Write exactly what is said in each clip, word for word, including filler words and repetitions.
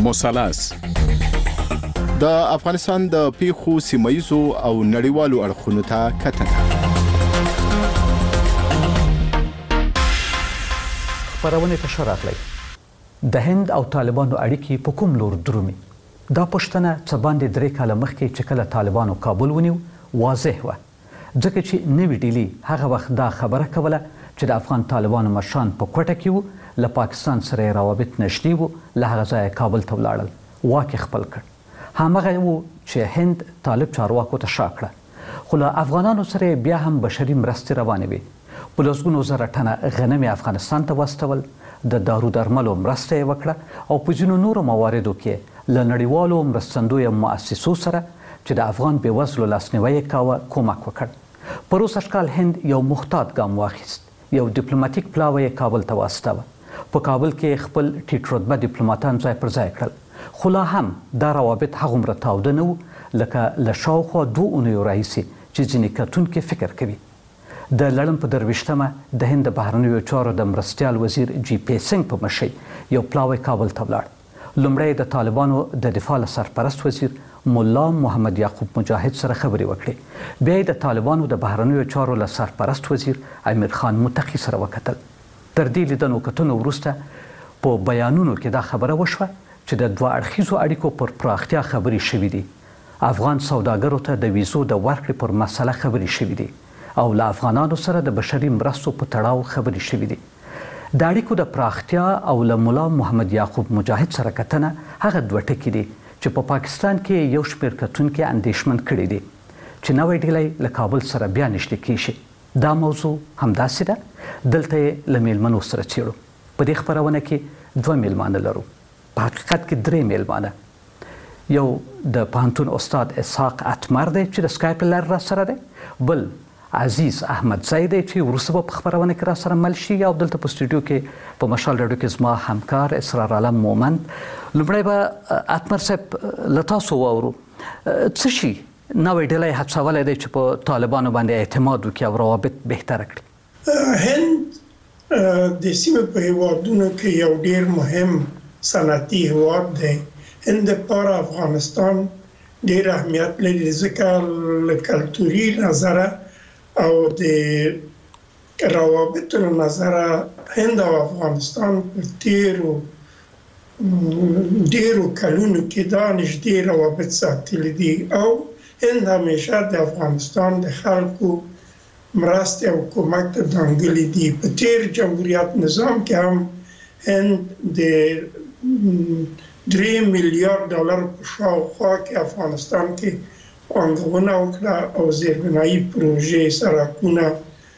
مثلث د افغانستان د پیښو سیمایزو او نړیوالو اړخونو ته کتنه. خبرونه ته شراغلی د هند او طالبانو اړیکې په کوم لور درومي؟ دا پښتنه څه باندې درې کاله مخکې چې کله طالبانو کابل ونیو واضح و، ځکه چې نوی ډیلی هغه وخت دا خبره کوله چې د افغان طالبانو مشران په کوټه کې وو، له پاکستان سره روابط نشتی وو، له هغه ځایه کابل ته ولاړل، واک خپل کړ. همغه وو چې هند طالب چارواکو ته شا کړه، خو له افغانانو سره بیا هم بشري مرستې روانې وې. په لسګونو زره ټنه غنم افغانستان ته واستول، د دارو درملو مرسته یې وکړه او په ځینو نورو مواردو کې له نړیوالو مرستندویه مؤسسو سره چې د افغان بېوزلو لاسنیوی کاوه کومک وکړ. په روس اشکال هند یو محتاط ګام واخیست، یو ډیپلوماټیک پلاوی یې کابل ته واستاوه. په کابل کې خپل ټیټ رتبه ډیپلوماټان ځای پر ځای کړل، خو لا هم دا روابط هغومره تاوده نه وو لکه له شاوخوا دوه اونیو راهیسې چې ځینې کتونکي فکر کوي. د لړم په درویشتمه د هند د بهرنیو چارو د مرستیال وزیر جی پی سنګ په مشرۍ یو پلاوی کابل ته ولاړ. لومړی د طالبانو د دفاع له سرپرست وزیر مولا محمد یعقوب مجاهد سره خبرې وکړې، بیا د طالبانو د بهرنیو چارو له سرپرست وزیر امیر خان متقي سره وکتل. تر دې لیدنو کتنو وروسته په بیانونو کې دا خبره وشوه چې د دوه اړخیزو اړیکو پر پراختیا خبرې شوې دي. افغان سوداګرو ته د ویزو د ورکړې پر مسله خبرې شوې دي او له افغانانو سره د بشري مرستو په تړاو خبرې شوې دي. د اړیکو د پراختیا او له مولا محمد یعقوب مجاهد سره کتنه هغه دوه ټکي دي چې په پاکستان کې یو شمېر کتونکي اندېښمن کړي دي چې نوی ډیلی له کابل سره بیا نږدې کېږي. دا موضوع همداسې ده. دلته یې له میلمنو سره څېړو. په دې خپرونه کې دوه میلمانه لرو، په حقیقت کې درې میلمانه. یو د پوهنتون استاد اسحاق اتمر دی چې د سکایپ له لارې را سره دی، بل عزیز احمد زی دی چې وروسته به په خپرونه کې را سره مل شي، او دلته په سټوډیو کې په مشال راډیو کې زما همکار اسرار عالم مومند. لومړی به اتمر صاحب له تاسو واورو، څه شي نوی ډیلی هڅولی دی چې په طالبانو باندې اعتماد وکړي او روابط بهتره کړي؟ هند د سیمې په هیوادونو کې یو ډیر مهم صنعتي هیواد دی. هند لپاره افغانستان ډیر اهمیت لري ځکه له کلتوري نظره او د روابطو له نظره هند او افغانستان په تیرو ډیرو کلونو کې دا نږدې روابط ساتلي دي او هند همیشه د افغانستان د خلکو مرستې او کومک ته دانګلي دي. په تیر جمهوریت نظام کې هم هند د درې میلیارډ ډالر په شاوخوا کې افغانستان کې پانګونه وکړه او زیربنایي پروژې، سړکونه،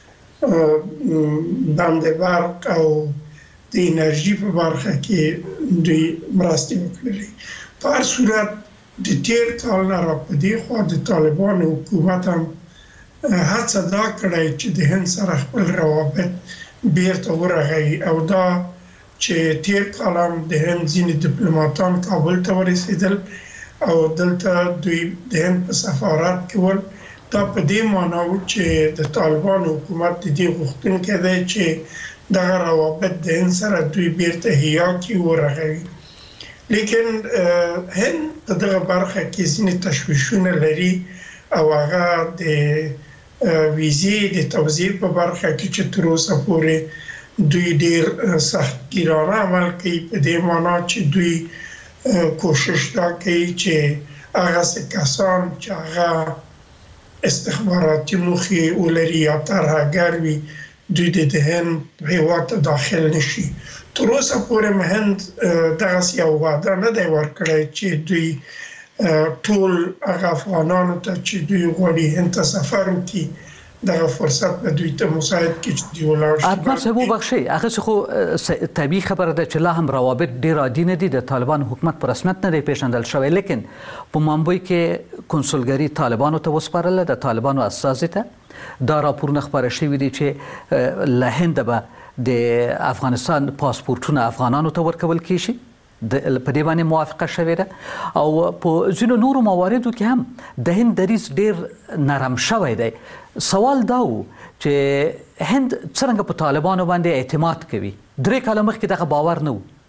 بند برق او د انرژي په برخه کې دوی مرستې وکړلې. په هر صورت د تیر کال نه را په دې خوا د طالبانو حکومت هم هڅه دا کړی چې د هند سره خپل روابط بیرته ورغوي او دا چې تیر کال هم د هند ځینې ډیپلوماټان کابل ته ورسېدل او دلته دوی د هند په سفارت کې ول. دا په دې معنا و چې د طالبانو حکومت د دې غوښتونکی دی چې دغه روابط د هند سره دوی بیرته حیا کړي ورغوي. لیکن هند په دغه برخه کې ځینې تشویشونه لري او هغه د ویزې د توزیع په برخه کې چې تر اوسه پورې دوی ډیر سختګیرانه عمل کوي، په دې معنا چې دوی کوشش دا کوي چې هغه کسان چې هغه استخباراتي موخې ولري یا ترهګر وي دوی د هند هیواد ته داخل نشي. تر اوسه پورې هند دغسې یو وعده نه دی ورکړی چې دوی ټول هغه افغانانو ته چې دوی غواړي هند ته سفر وکړي دغه فرصت به دوی ته مساعد کړي چې دوی ولاړ شي. اتمر صاحب وبخښئ، هغه خو طبیعي خبره ده چې لا هم روابط ډېر عادي نه دي، د طالبانو حکومت په رسمیت نه دی پیژندل شوی، لیکن په مامبوی کې کنسولګري طالبانو ته وسپارله، د طالبانو استازي ته دا راپورونه خپاره شوي دي چې له هنده به د افغانستان پاسپورتونه افغانانو ته ورکول کیږي. په دې باندې موافقه شوې ده او په ځینو نورو مواردو کې هم د هند دریځ ډېر نرم شوی دی. سوال دا و چې هند څرنګه په طالبانو باندې اعتماد کوي؟ درې کاله مخکې دغه باور نه و.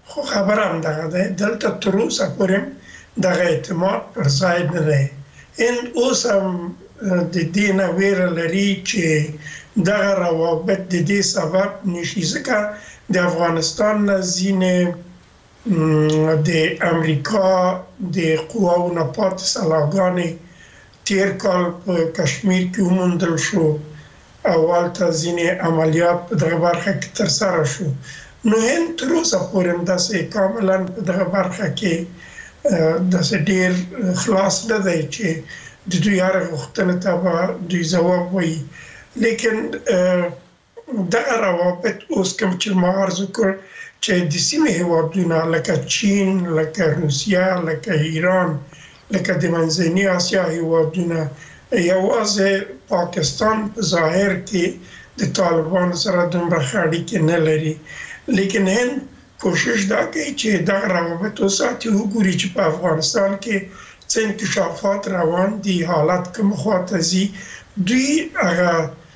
خو خبر هم دغه دی دلته تر اوسه پورې دغه اعتماد پر ځای نه دی. هند اوس هم د دې نه ویره لري چې دغه روابط د دې سبب نشي، ځکه د افغانستان نه ځینې د امریکا د قواو نه پاتې سلاګانې تیر کال په کشمیر کې وموندل شو او هلته ځینې عملیات په دغه برخه کې ترسره شو. نو هند تر اوسه پورې هم داسې کاملا په دغه برخه کې داسې ډېر خلاص نه دی چې د دوی هر غوښتنې ته به دوی ځواب وایي. لیکن دغه روابط اوس کوم چې ما عرض وکړ چې د سیمې هېوادونه لکه چین، لکه روسیه، لکه ایران، لکه د منځني اسیا هېوادونه یوازې پاکستان په ظاهر کې د طالبانو سره دومره ښه اړیکې نه لري، لیکن هند کوشش دا کوي چې دغه روابط وساتي، وګوري چې په افغانستان کې څه انکشافات روان دي، حالت کوم خواته ځي. دوی هغه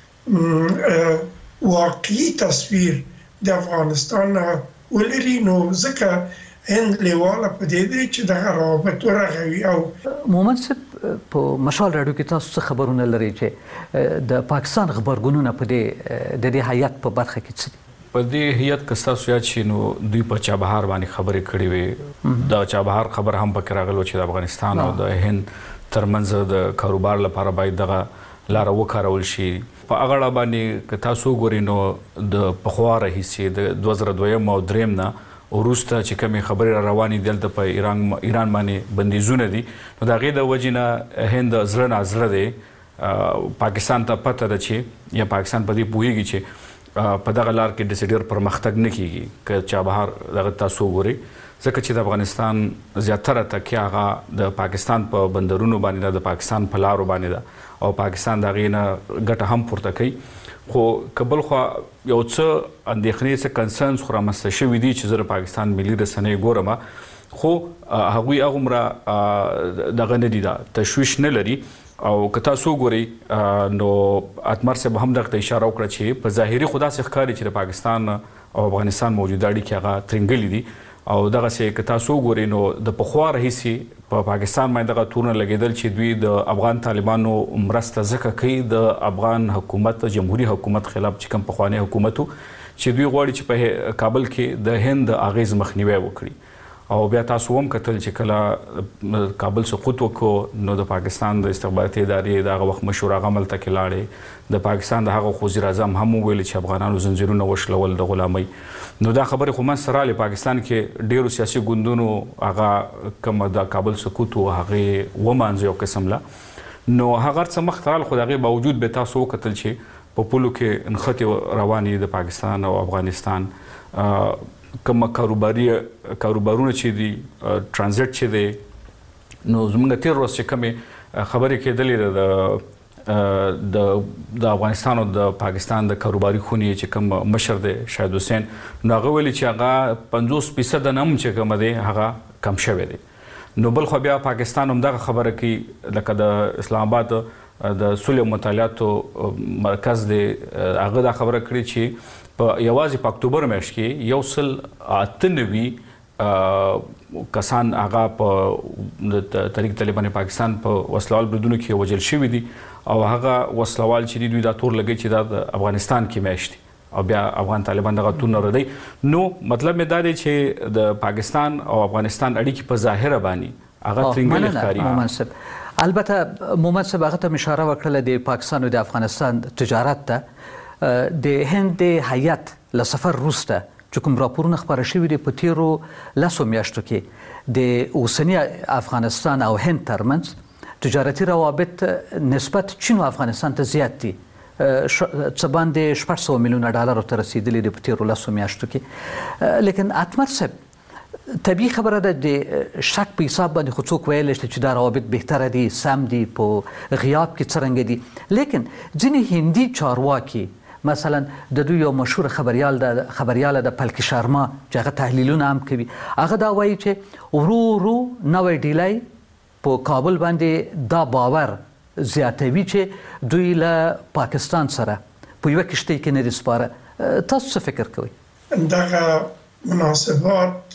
واقعي تصویر د افغانستان ولري، نو ځکه هند لیواله په دې دی چې دغه روابط ورغوي. او مومن صاحب په مشال راډیو کې تاسو څه خبرونه لري چې د پاکستان خبرګونونه په دې د دې هیات په برخه کې څه دي؟ په دې هیات کې تاسو یاد شئ نو دوی په چابهار باندې خبرې کړې وې. د چابهار خبر هم پکې راغلی چې د افغانستان او د هند ترمنځ د کاروبار لپاره باید دغه لاره وکارول شي. په هغه اړه باندې که تاسو وګورئ نو د پخوا راهیسې د دوه زره دویم او دریم نه وروسته چې کومې خبرې را روانې دي دلته په ایران ایران باندې بندیزونه دي، نو د هغې د وجې نه هند زړه نازړه دی. پاکستان ته پته ده چې یا پاکستان په دې پوهېږي چې په دغه لار کې داسې ډېر پرمختګ نه کېږي که چابهار دغه تاسو وګورئ، ځکه چې د افغانستان زیاتره تکیه هغه د پاکستان په بندرونو باندې ده، د پاکستان په لارو باندې ده او پاکستان د هغې نه ګټه هم پورته کوي. خو که بل خوا یو څه اندېښنې څه کنسرنز خو رامنځته شوي دي چې زه د پاکستان ملي رسنۍ ګورم، خو هغوی هغومره دغه نه دي، دا تشویش نه لري. او که تاسو وګورئ نو اتمر صاحب هم دغه ته اشاره وکړه چې په ظاهري خو داسې ښکاري چې د پاکستان او افغانستان موجوده اړیکې هغه ترنګلي دي او دغسې که تاسو وګورئ نو د پخوا راهیسې په پاکستان باندې دغه تورونه لګېدل چې دوی د افغان طالبانو مرسته ځکه کوي د افغان حکومت جمهوري حکومت خلاف چې کوم پخوانی حکومت و چې دوی غواړي چې په کابل کې د هند اغیز مخنیوی وکړي. او بیا تاسو هم کتل چې کله کابل سقوط وکړو نو د پاکستان د استخباراتي ادارې د هغه وخت مشهور هغه عمل ته کې لاړې، د پاکستان د هغه وزیر اعظم هم وویل چې افغانانو زنځیرونه وشلول د غلامۍ. نو دا خبرې خو منځته راغلې، پاکستان کې ډېرو سیاسي ګوندونو هغه کوم د کابل سقوط و هغې ومانځه یو قسم له، نو هغه څه مخته راغل، خو د هغې باوجود به تاسو وکتل چې په پولو کې نښتې روانې د پاکستان او افغانستان کوم کاروباري کاروبارونه چې دي ترانزیت چې دی، نو زموږ تېر ورځ چې کومې خبرې کېدلې د د افغانستان او د پاکستان د کاروباري خونې چې کوم مشر دی شاهد حسین، نو هغه ویلي چې هغه پنځوس فیصده نه هم چې کومه دی هغه کم شوی دی. نو بل خو بیا پاکستان هم دغه خبره کوي، لکه د اسلام آباد د صلح او مطالعاتو مرکز دی هغه دا خبره کړې چې په یوازې په اکتوبر میاشت کې یو سل اته نوي کسان هغه په تحریک طالبان پاکستان په وسلوال بریدونو کې وژل شوي دي او هغه وسلوال چې دوی دا تور لګوي چې دا د افغانستان کې میاشت دي او بیا افغان طالبان دغه تور نه ردوي. نو مطلب مې دا دی چې د پاکستان او افغانستان اړیکې په ظاهره باندې هغه ترنګلې ښکاري. البته مومن صاحب هغه ته اشاره وکړله د پاکستان او د افغانستان تجارت ته د هند هیات له سفر وروسته چې کوم راپورونه خپاره شوي دي په تیرو لسو میاشتو کې د اوسني افغانستان او هند ترمنځ تجارتي روابط نسبت چین او افغانستان ته زیات دي، څه باندې شپږ سوه میلیونه ډالرو ته رسېدلي دي په تیرو لسو میاشتو کې. لیکن اتمر صاحب طبیعي خبره ده د شک په حساب باندې خو څوک ویلی شي چې دا روابط بهتره دي، سم دي، په غیاب کې څرنګه دي، لیکن ځینې هندي چارواکي مثلا د دوی یو مشهور خبریال د خبریاله د پلکی شرما چې هغه تحلیلونه هم کوي، هغه دا وایي چې ورو ورو نوی ډیلی په کابل باندې دا باور زیاتوي چې دوی له پاکستان سره په یوه کښتۍ کې نه دي سپاره. تاسو څه فکر کوئ؟ دغه مناسبات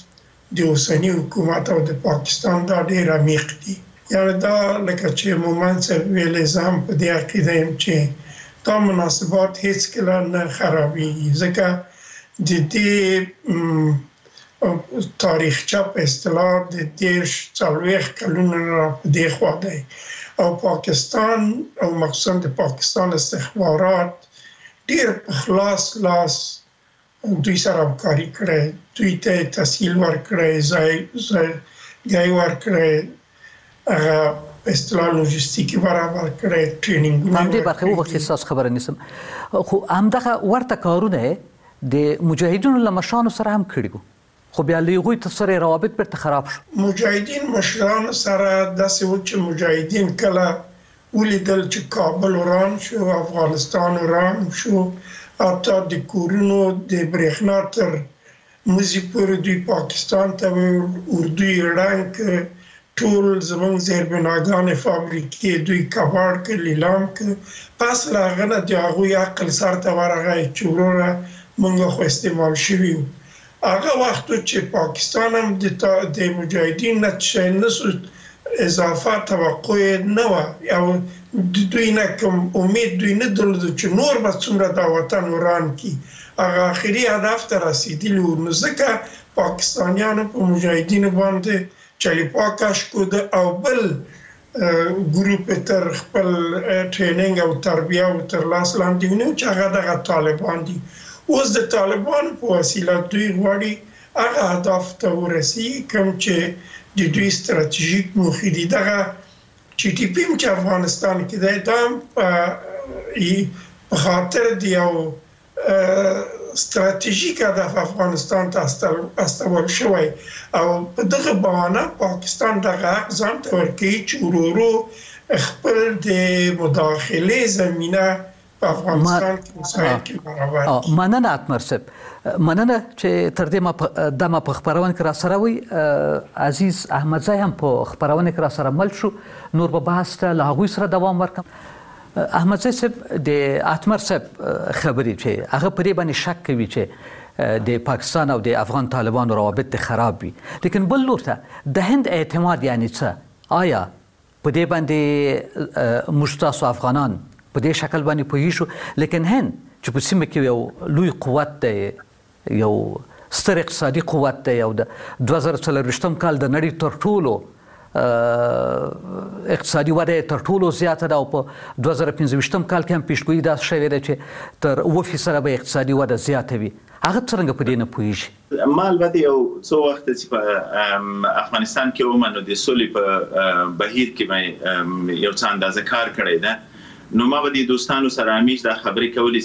د اوسنی حکومت او د پاکستان دا ډیر عمیق دي. یعنی دا لکه چې مومن صاحب ویلي زه هم په دې عقیده یم چې دا مناسبات هیڅکله نه خرابېږي، ځکه د دې تاریخچه په اصطلاح د دېرش څلوېښت کلونو نه په دې خوا دی او پاکستان او مخصوصا د پاکستان استخبارات ډېر په خلاص لاس دوی سره همکاري کړې، دوی ته تسهیل ورکړی، ځای ځای ورکړی، هغه په اصطلاح لوجستیکي برابر کړی، ټرینینګونه همدې برخې وبخښئ ستاسو خبره نیسم، خو همدغه ورته کارونه د مجاهدینو له مشرانو سره هم کړي وو، خو بیا له هغوی سره روابط بیرته خراب شو. مجاهدین مشرانو سره داسې و چې مجاهدین کله ولیدل چې کابل وران شو، افغانستان وران شو، حتی د کورونو د برېښنا تر مزي پورې دوی پاکستان ته اردو یې ړنګ ټول زموږ زیربناګانې فابریکې دوی کباړ کړ، لیلام کړ. پس له هغه نه د هغوی عقل سر ته ورغی چې وروره موږ خو استعمال شوي وو. هغه وخت چې پاکستان هم د مجاهدین نه څه نه اضافه توقع نه وه، یا د دوی نه کوم امید دوی نه درلوده چې نور به څومره دا وطن وران کړي، هغه آخري هدف ته رسېدلي وو. نو ځکه پاکستانیانو په مجاهدینو باندې چلیپا کش کړ او بل ګروپ تر خپل ټریننګ او تربیه او تر لاس لاندې ونیو چې هغه دغه طالبان دي. اوس د طالبانو په وسیله دوی غواړي هغه هدف ته ورسېږي کوم چې د دوی ستراتیژیک موخې دي. دغه چې ټي پي ام چې افغانستان کې دی دا په خاطر د یو ستراتیژیک هدف افغانستان ته استول شوی او په دغه بهانه پاکستان دغه حق ځان ته ورکوي چې ورو ورو خپل د مداخلې زمینه په افغانستان کې مسایل کې برابر کړي. مننه اتمر صاحب، مننه چې تر دې ما دمه په خبرونه کې را سره وي. عزیز احمدزی هم په خبرونه کې را سره مل شو، نور به بحث ته له هغوی سره دوام ورکړم. احمدزی صاحب د اتمر صاحب خبرې چې هغه په دې باندې شک کوي چې د پاکستان او د افغان طالبانو روابط خراب وي، لیکن بل لور ته د هند اعتماد یعنی څه؟ آیا په دې باندې موږ تاسو افغانان په دې شکل باندې پوهیږو، لیکن هند چې په سیمه کې یو لوی قوت دی، یو ستر اقتصادي قوت دی، او د دوه زره څلرویشتم کال د نړۍ تر ټولو اقتصادي وده تر ټولو زیاته ده او په دوه زره پنځه ویشتم کال کې هم پیشګویي داسې شوې ده چې تر اوه فیصده به اقتصادي وده زیاته وي. هغه څرنګه په دې نه پوهیږي؟ ما البته یو څو وخت چې په افغانستان کې ومنو د سولې په بهیر کې مې یو څه اندازه کار کړی ده، نو ما به د دوستانو سره همیش دا خبرې کولې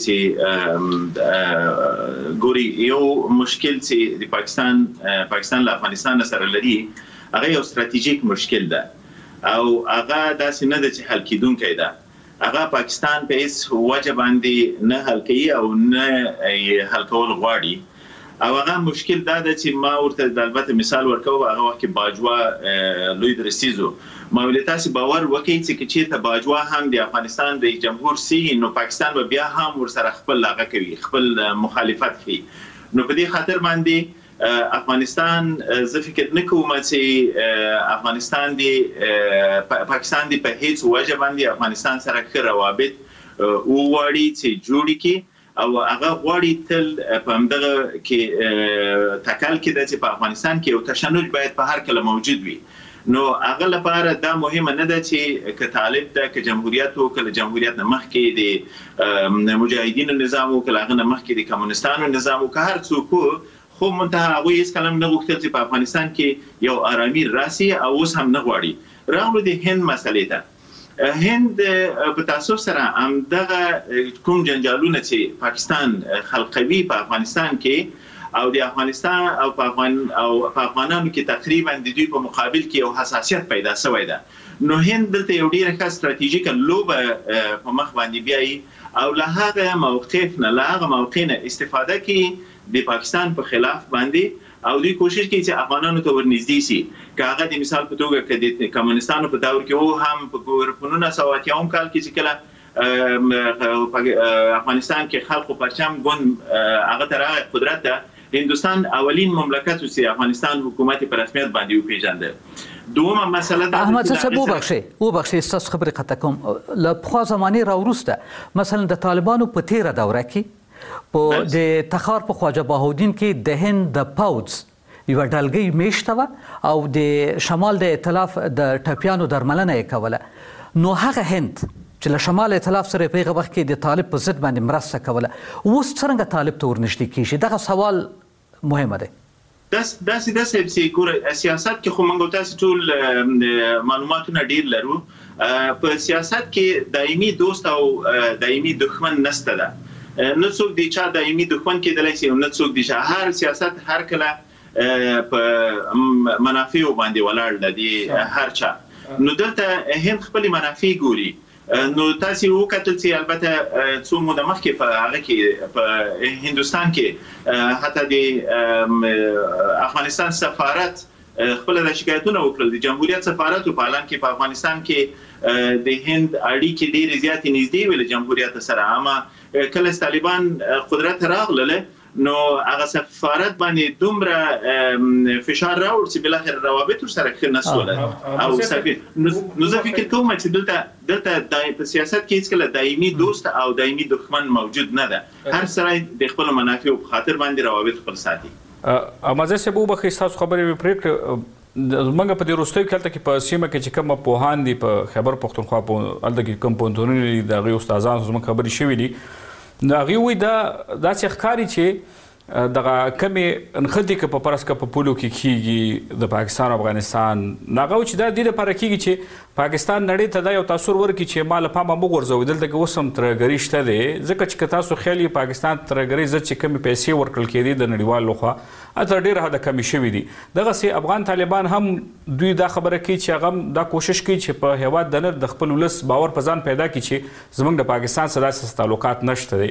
چې ګوري یو مشکل چې د پاکستان پاکستان له افغانستان سره لري هغه یو ستراتیژیک مشکل ده او هغه داسې نه ده چې حل کېدونکی ده. هغه پاکستان په هیڅ وجه باندې نه حل کوي او نه حل کول غواړي او هغه مشکل دا ده چې ما ورته د البته مثال ورکوم. هغه وخت کې باجوا لوی درسیزو ما ویل تاسو باور وکړئ چې چې ته باجوا هم د افغانستان د جمهور سي نو پاکستان به بیا هم ورسره خپل لاغه کوي، خپل مخالفت کوي. نو په دې خاطر باندې افغانستان زه فکر نه کوم چې افغانستان دی پاکستان دی په هیڅ وجه باندې افغانستان سره ښه روابط وغواړي چې جوړ کړي او هغه غواړي تل په همدغه کې تکل کې ده چې په افغانستان کې یو تشنج باید په هر کله موجود وي. نو هغه لپاره دا مهمه نه ده چې که طالب ده که جمهوریت او که جمهوریت نه مخکې د مجاهدینو نظام او که هغه نه مخکې د کمونستانو نظام او که هر څوک، خو منتها هغوی هیڅ کله نه غوښتل چې په افغانستان کې یو آرامي راسي او اوس هم نه غواړي. راغلو د هند مسلې ته. هند په تاسو سره همدغه کوم جنجالونه چې پاکستان خلقوي په افغانستان کې او د افغانستان او په افغان او په افغانانو کې تقریبا د دوی په مقابل کې یو حساسیت پیدا شوی ده. نو هند دلته یو ډیره ښه ستراتیژیک لوبه په مخ باندې بیایي او له هغه موقف نه له هغه موقع نه استفاده کوي د پاکستان په خلاف باندې او دوی کوشش کوي چې افغانانو ته ورنږدې شي. که هغه د مثال په توګه که د کمونستانو په دور کې او هم په اورپنونه سوه اتیاوم کال کې چې کله افغانستان کې خلقو پرچم ګوند هغه ته راغی قدرت ته، هندوستان اولین مملکت و چې افغانستان حکومت په رسمیت باندې وپیژنده. دومه مسله ده احمد صاحب وبخښئ وبخښئ ستاسو خبرې قطع کوم. له پخوا زمانې راوروسته مثلا د طالبانو په تیره دوره کې په د تخار په خواجه بهاءالدین کې د هند د پوځ یوه ډلګۍ میشته وه او د شمال د ائتلاف د ټپیانو درملنه یې کوله. نو هغه هند چې له شمال ائتلاف سره په هغه وخت کې د طالب په ضد باندې مرسته کوله، اوس څرنګه طالب ته ورنږدې کېږي؟ دغه سوال مهمه دی. داسې داسې چې ګوره سیاست کې خو موږ تاسو ټول معلوماتونه ډېر لرو. په سیاست کې دایمي دوست او دایمي دښمن نشته ده. نه څوک دی چې دایمي دښمن کېدلی شي او نه څوک دی چې هر سیاست هر کله په منافعو باندې ولاړ ده د هر چا. نو دلته هند خپلې منافع ګوري. نو تاسو وکتل چې البته څو موده مخکې په هغه کې په هندوستان کې حتی د افغانستان سفارت خپل د شکایتونه وکړل. د جمهوریت سفارت په اعلان کې په افغانستان کې د هند اړیکې ډېرې زیاتې نږدې وې له جمهوریت سره، اما کله طالبان قدرت راغله نو هغه سفارت باندې دومره فشار راوړ چې بل اخر روابط سره ښه نسول او سفیر. نو زه فکر کوم چې دلته دلته په سیاست کې هیڅ کله دایمي دوست او دایمي دښمن موجود نه ده. هر سړی د خپل منافعو په خاطر باندې روابط خپل ساتي. امازه سه بو بخې تاسو خبرې پرېکړه زمونږ په دې وروستیو کال کې په سیمه کې چې کوم پوهان دي په خیبر پښتونخوا په الته کې کوم پوهنتونونه دي د هغې استادان زموږ خبرې شوي دي. نو هغوی وایي دا داسې ښکاري چې دغه کمې نښتې که په فرض که په پولو کې کېږي د پاکستان او افغانستان، نو هغه چې دا دې لپاره کېږي چې پاکستان نړۍ ته دا یو تاثر ورکړي چې ما له پامه مه غورځوئ، دلته کې اوس هم ترهګري شته دی. ځکه چې که تاسو خیال یې پاکستان ترهګرۍ ضد چې کمې پیسې ورکړل کېدې د نړیوال لخوا تر ډېره حده کمې شوي دي. دغسې افغان طالبان هم دوی دا خبره کوي چې هغه هم دا کوشش کوي چې په هېواد دننه د خپل ولس باور په ځان پیدا کړي چې زموږ د پاکستان سره داسې تعلقات نشته دی.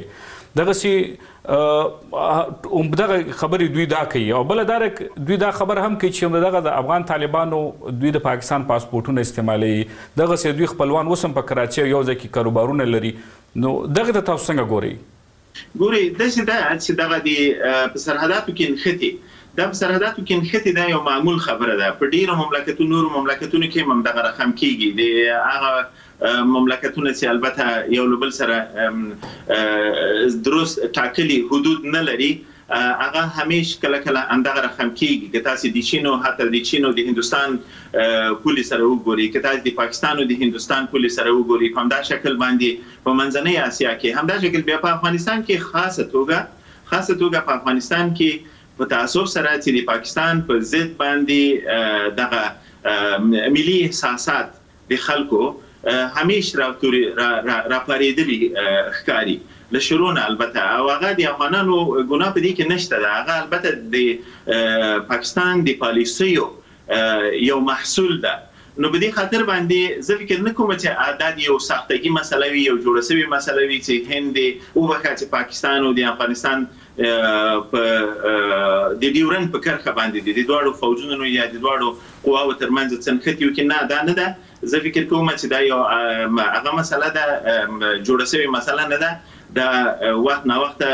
دغسې دغه خبرې دوی دا کوي. او بله دا دوی دا خبره هم کوي چې دغه د افغان طالبانو دوی د پاکستان پاسپورټونه استعمالوي. دغسې دوی خپلوان اوس هم په کراچۍ او یو ځای کې کاروبارونه لري. نو دغه ته تاسو څنګه ګورئ؟ ګورئ داسې ده چې دغه د په سرحداتو کې نښتې دا په سرحداتو کې نښتې دا یو معمول خبره ده. په ډېرو مملکتونو نورو مملکتونو کې هم دغه رقم کېږي. د هغه مملکتونه چې البته یو له بل سره درست ټاکلي حدود نه لري هغه همیش کله کله همدغه رقم کېږي. که تاسو د چین او حتی د چین او د هندوستان پولې سره وګورئ، که تاسو د پاکستان او د هندوستان پولې سره وګورئ، په همدا شکل باندې په منځنۍ اسیا کې همدا شکل بیا په افغانستان کې خاصه توګه خاصه توګه په افغانستان کې په تعصب سره چې د پاکستان په ضد باندې دغه ملي احساسات د خلکو همیش راپارېدلي ښکاري له شروع نه البته. او هغه د افغانانو ګناه په دې کې نشته ده. هغه البته د پاکستان د پالیسیو یو محصول ده. نو په دې خاطر باندې زه فکر نه کوم چې دا یو سختګي مسله وي، یو جوړه سوې مسله وي چې هند وبخښه چې پاکستان او د افغانستان په د ډیورنډ په کرښه باندې دي د دواړو فوجونو یا د دواړو قواو ترمنځ څه نښتې وکړي. نه دا نه ده. زه فکر کوم چې دا یو هغه مسله ده، جوړه سوې مسله نه ده. دا وخت نه وخت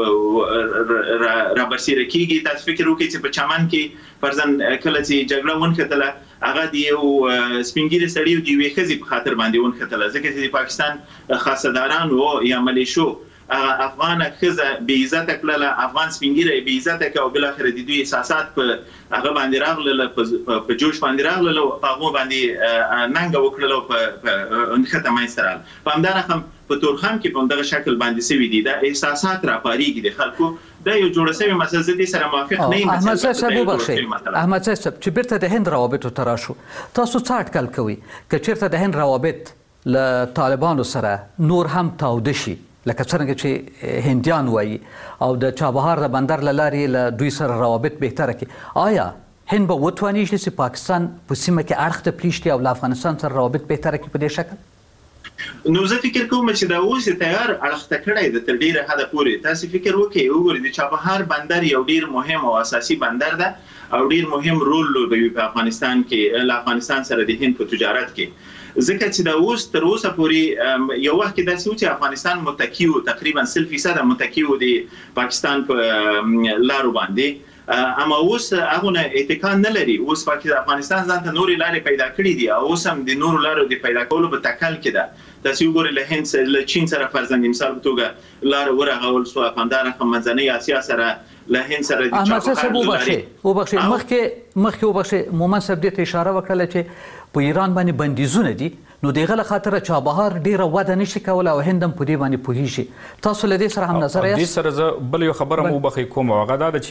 را برسېره کېږي. تاسو فکر وکړئ چې په چمن کې فرضاً کله چې جګړه ونښتله هغه د یو سپین ږیري سړي او د یوې ښځې په خاطر باندې ونښتله، ځکه چې د پاکستان خاصدارانو یا ملیشو افغان ښځه بې عزته کړله، افغان سپین ږیری بې عزته کړه او بالاخره د دوی احساسات په هغه باندې راغلل، په جوش باندې راغلل او په هغو باندې ننګه وکړله او په نښته منځته راغله. په همدا رقم په تورخم کې په همدغه شکل باندې سوي دي. دا احساسات راپارېږي د خلکو. دا یو جوړه سوې مسله زه دې سره موافق نه یم. احمد صاحب وبخښئ، احمد صاحب چې بیرته د هند روابطو ته راشو، تاسو څه اټکل کوئ که چېرته د هند روابط له طالبانو سره نور هم تاوده شي لکه څرنګه چې هندیان وایي او د چابهار د بندر له لارې له دوی سره روابط بهتره کړي، آیا هند به وتوانیږي چې پاکستان په سیمه کې اړخ ته پریږدي او له افغانستان سره روابط بهتره کړي په دې شکل؟ نو زه فکر کوم چې دا اوس تیار اړخته کړی ده تر ډېره حده پورې. تاسو فکر وکړئ وګورئ د چابهار بندر یو ډېر مهم او اساسي بندر ده او ډیر مهم رول لوبوي په افغانستان کې له افغانستان سره د هند په تجارت کې. ځکه چې دا اوس تر اوسه پورې یو وخت کې داسې و چې افغانستان متکی و، تقریبا سل فیصد متکی و د پاکستان په لارو باندې، اما اوس هغه نه اتکا نه لري. اوس افغانستان ځان ته نورې لارې پیدا کړې دي او اوس هم د نورو لارو د پیدا کولو په تکل کې ده. تاسو وګورئ له هند سره، له چین سره فرضاً مثال په توګه لار ورغول سو، افغانستان منځنۍ اسیا سره له هند سره د چابهار لارې وبخښئ مخکې مخکې وبخښئ مومن صاحب دې ته اشاره وکړله چې په ایران باندې بندیزونه دي، نو دغه له خاطره چابهار ډیره وده نشي کولی او هند هم په دې باندې پوهیږي. تاسو له دې سره هم نظر یاست؟ دې سره زه بل یو خبره مو وبخښئ کوم، هغه دا ده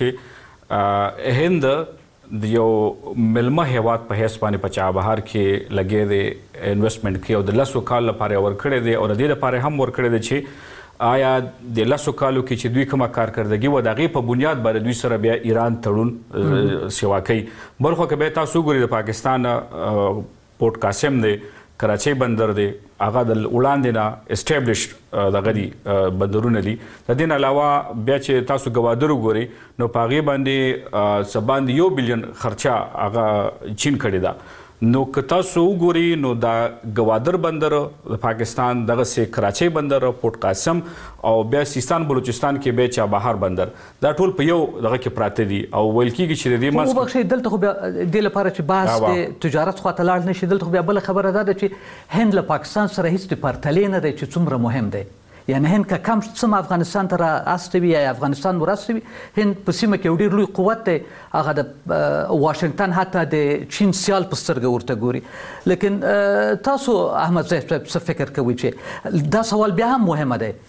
چې هند د یو ملمه هیواد په حیث باندې په چابهار کې لګې دی انویسټمنټ کې او د لسو کال لپاره ورکړی دی او د دې لپاره هم ورکړی دی چې آیا د لسو کالو کې چې دوی کومه کارکردګي و د هغې په بنیاد باندې دوی سره بیا ایران تړون سیوا کوي. بل خوا که بیا تاسو وګورئ د پاکستان پورټ قاسم دی، کراچۍ بندر دی، هغه د وړاندې نه اسټیبلشډ دغه دي بندرونه دي. د دې نه علاوه بیا چې تاسو ګوادر وګورئ نو په هغې باندې څه باندې یو بلیون خرچه هغه چین کړې ده. نو که تاسو وګورئ نو دا ګوادر بندر د پاکستان، دغسې کراچۍ بندر، پورټ قاسم او بیا سیستان بلوچستان کې بیا چابهار بندر، دا ټول په یو دغه کې پراته دي او ویل کېږي چې د دې منځ وبخښئ دلته خو بیا دې لپاره چې بحث د تجارت خواته لاړ نه شي، دلته خو بیا بله خبره دا ده چې هند له پاکستان سره هیڅ د پرتلې نه دی چې څومره مهم دی. یعنی هند که کم څه افغانستان ته را استوي یا افغانستان ورستوي، هند په سیمه کې یو ډېر لوی قوت دی، هغه د واشنګټن حتی د چین سیال په سترګه ورته ګوري. لیکن تاسو احمد صاحب څه فکر کوئ چې دا سوال بیا هم مهمه دی؟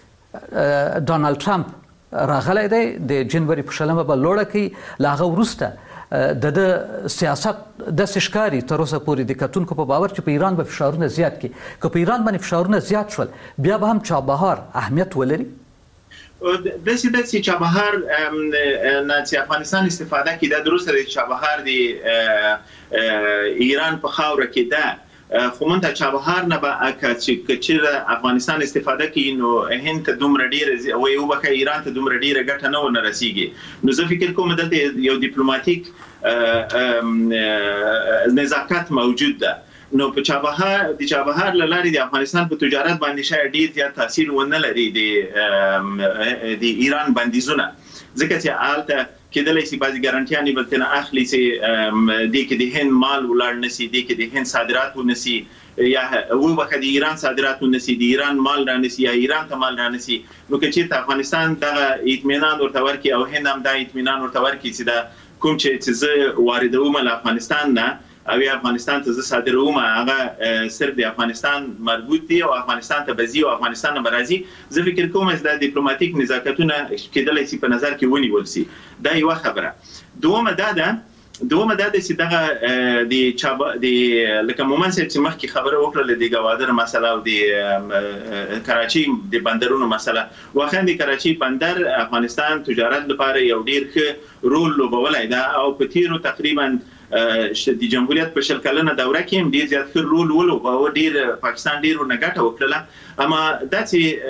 ډونالډ ټرمپ راغلی دی، د جنوري په شلمه به لوړه کوي، له هغه وروسته د د سیاست داسې ښکاري تر اوسه پورې د کتونکو په باور چې په ایران به فشارونه زیات کړي. که په ایران باندې فشارونه زیات شول بیا به هم چابهار اهمیت ولري؟ داسې ده چې چابهار نه چې افغانستان استفاده کړي، دا درسته دی چې چابهار د ایران په خاوره کې ده، خو من ته چابهار نه به که چېرې افغانستان استفاده کوي نو هند ته دومره ډېره وایي وبخښئ ایران ته دومره ډېره ګټه نه ورنه رسېږي. نو زه فکر کوم دلته یو ډیپلوماتیک نزاکت موجود ده. نو په چابهار د چابهار له لارې د افغانستان په تجارت باندې شاید ډېر زیات تاثیر ونه لري د ایران بندیزونه، ځکه چې هلته کېدلی شي بعضې ګارنټیانې به ترې اخلي چې دې کې د هند مال ولاړ نه شي، دې کې د هند صادرات ونه شي، یا وبخښه د ایران صادرات ونه شي، د ایران مال را نه شي یا ایران ته مال را نه شي. نو که چېرته افغانستان دغه اطمینان ورته ورکړي او هند هم دا اطمینان ورته ورکړي چې دا کوم چې زه واردوم له افغانستان نه او یا افغانستان ته زه صادروم هغه صرف د افغانستان مربوط دي او افغانستان ته به ځي او افغانستان نه به راځي، زه فکر کوم چې دا ډیپلوماتیک نزاکتونه کېدلی شي په نظر کې ونیول شي. دا یوه خبره. دومه دا ده دومه دا ده چې دغه د چابه د لکه مومن صاحب چې مخکې خبره وکړله د ګوادر مسله او د کراچۍ د بندرونو مسله، واقعا د کراچۍ بندر افغانستان تجارت لپاره یو ډېر ښه رول لوبولی ده او په تیرو تقریبا د جمهوریت په شل کلنه دوره کې هم ډېر زیات ښه رول ولوباوه، ډېر پاکستان ډېر ورنه ګټه وکړله. اما دا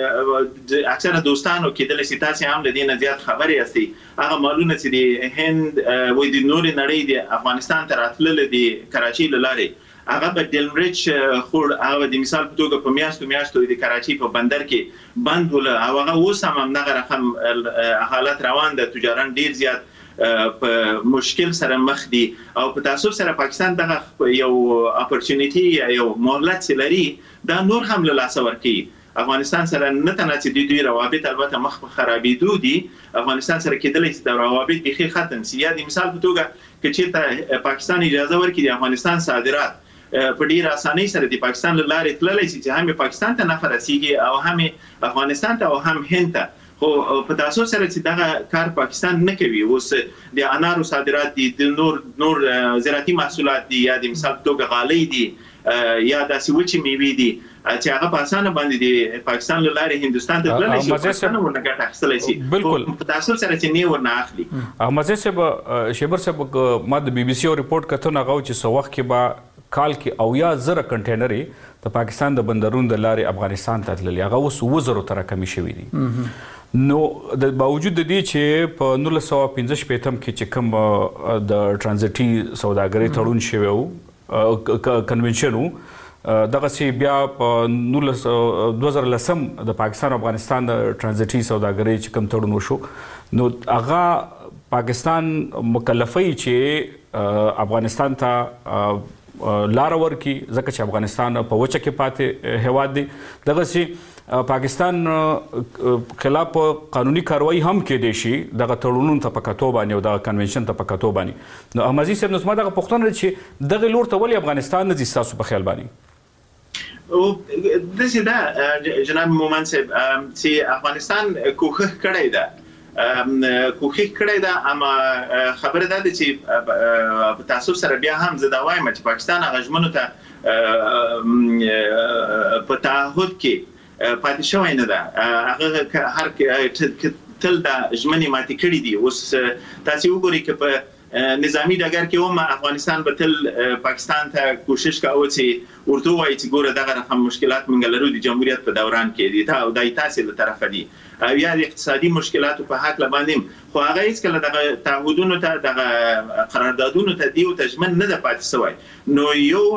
چې اکثره دوستانو کېدلی شي تاسې هم له دې نه زیات خبرې یاستئ، هغه مالونه چې د هند وایي د نورې نړۍ د افغانستان ته راتلله د کراچۍ له لارې، هغه به ډیلمریچ خور هغه د مثال په توګه په میاشتو میاشتو د کراچۍ په بندر کې بند وله او هغه اوس هم همدغه رقم حالت روان ده، تجاران ډېر زیات په مشکل سره مخ دي او په تاسف سره پاکستان دغه یو اپورچونیټي یا یو مهلت چې لري دا نور هم له لاسه ورکوي. افغانستان سره نه تنه چې د دوی روابط البته مخ په خرابېدو دي، افغانستان سره کېدلی چې د روابط بیخي ختم شي. یا د مثال په توګه که چېرته پاکستان اجازه ورکړي د افغانستان صادرات په ډېره اسانۍ سره د پاکستان له لارې تللی شي چې هم پاکستان ته نفع رسېږي او هم افغانستان ته او هم هند ته. خو په تاسو سره چې دغه کار پاکستان نه کوي، اوس د انارو صادرات دي، د نور نور زراعتي محصولات دي، یا د مثال په توګه غالۍ دي یا داسې وچې میوې دي چې هغه په اسانه باندې د پاکستان له لارې هندوستان ته تللی شي، پاکستان ورنه ګټه اخیستلی شي. بالکل په تاسو سره چې نه ورنه اخلي. احمد صاحب شیبر صاحب ما د بي بي سي او ریپورټ کتو نه غو چې څه وخت کې به کال کې اویا زره کنټینرې د پاکستان د بندرونو د لارې افغانستان ته تللي، هغه اوس اوه زرو ته راکمې شوي دي. نو د باوجود د دې چې په نولس سوه پنځه شپېتم کې چې کوم د ټرانزیټي سوداګرۍ تړون شوی و کنونشن و دغسې بیا په نولس دوه زره لسم د پاکستان او افغانستان د ټرانزیټي سوداګرۍ چې کوم تړون وشو نو هغه پاکستان مکلفوي چې افغانستان ته لاره ورکړي ځکه چې افغانستان په وچه کې پاتې هیواد دی دغسې پاکستان خلاف قانوني کاروایی هم کېدای شي دغه تړونونو ته په کتو باندې او دغه کنونشن ته په کتو باندې نو احمد عزیز صاحب نو زما دغه پوښتنه ده چې دغې لور ته ولې افغانستان نه ځي ستاسو په خیال باندې داسې ده جناب مومن صاحب چې افغانستان کوښښ کړی ده کوښښ کړی ده اما خبره دا ده چې په تاسف سره بیا هم زه دا وایم چې پاکستان هغه ژمنو ته په تعهد کې پاتې شوی نه ده هغه هر تل دا ژمنې ماتې کړي دي اوس تاسې وګورئ که په نظامی ډګر کې هم افغانستان به تل پاکستان ته کوشش کاوه چې ورته ووایي چې ګوره دغه رقم مشکلات موږ لرو د جمهوریت په دوران کې دي او دا تاسې له طرفه دي او یا د اقتصادي مشکلاتو په هکله باندې خو هغه هېڅکله دغه تعهدونو ته دغه قراردادونو ته دې ورته ژمن نه ده پاتې شوی نو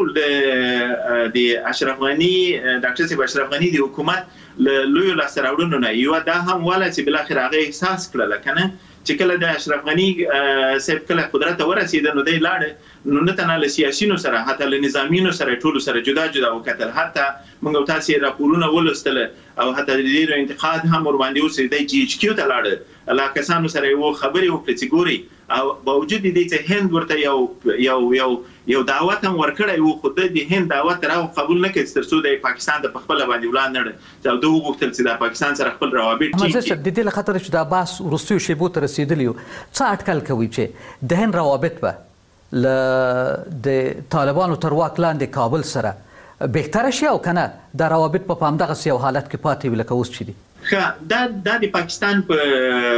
یو د اشرف غني ډاکټر صاحب اشرف غني د حکومت له لویو لاسته راوړنو نه یوه دا هم واله چې بالاخره هغه احساس کړله که نه چې کله د اشرف غني صاحب کله قدرت ته ورسېده نو دی لاړه نو نه تنها له سیاسینو سره حتی له نظامینو سره ټولو سره جدا جدا وکتل حتی موږ او تاسې راپورونه ولوستله او حتی د ډېرو انتقاد هم ورباندې وسو دی جی ایچ کیو ته لاړه له کسانو سره یې خبرې وکړې چې ګورئ او باوجود دې چې هند ورته یو یو یو یو دعوت هم ورکړی و خو د هند دعوت راو قبول نه کړ تر څو د پاکستان د پخپله باندې وړاندې نړ او دوی وغوښتل چې د پاکستان سره خپل روابط ټینګ کړي. د دې له خاطر چې دا بحث وروستیو شیبو ته رسېدلی و څه اټکل کوي چې د هند روابط به له د طالبانو تر واک لاندې کابل سره بهتره شي او که نه دا روابط په همدغسې یو حالت کې پاتې وي لکه اوس چې دي؟ دا دا د پاکستان په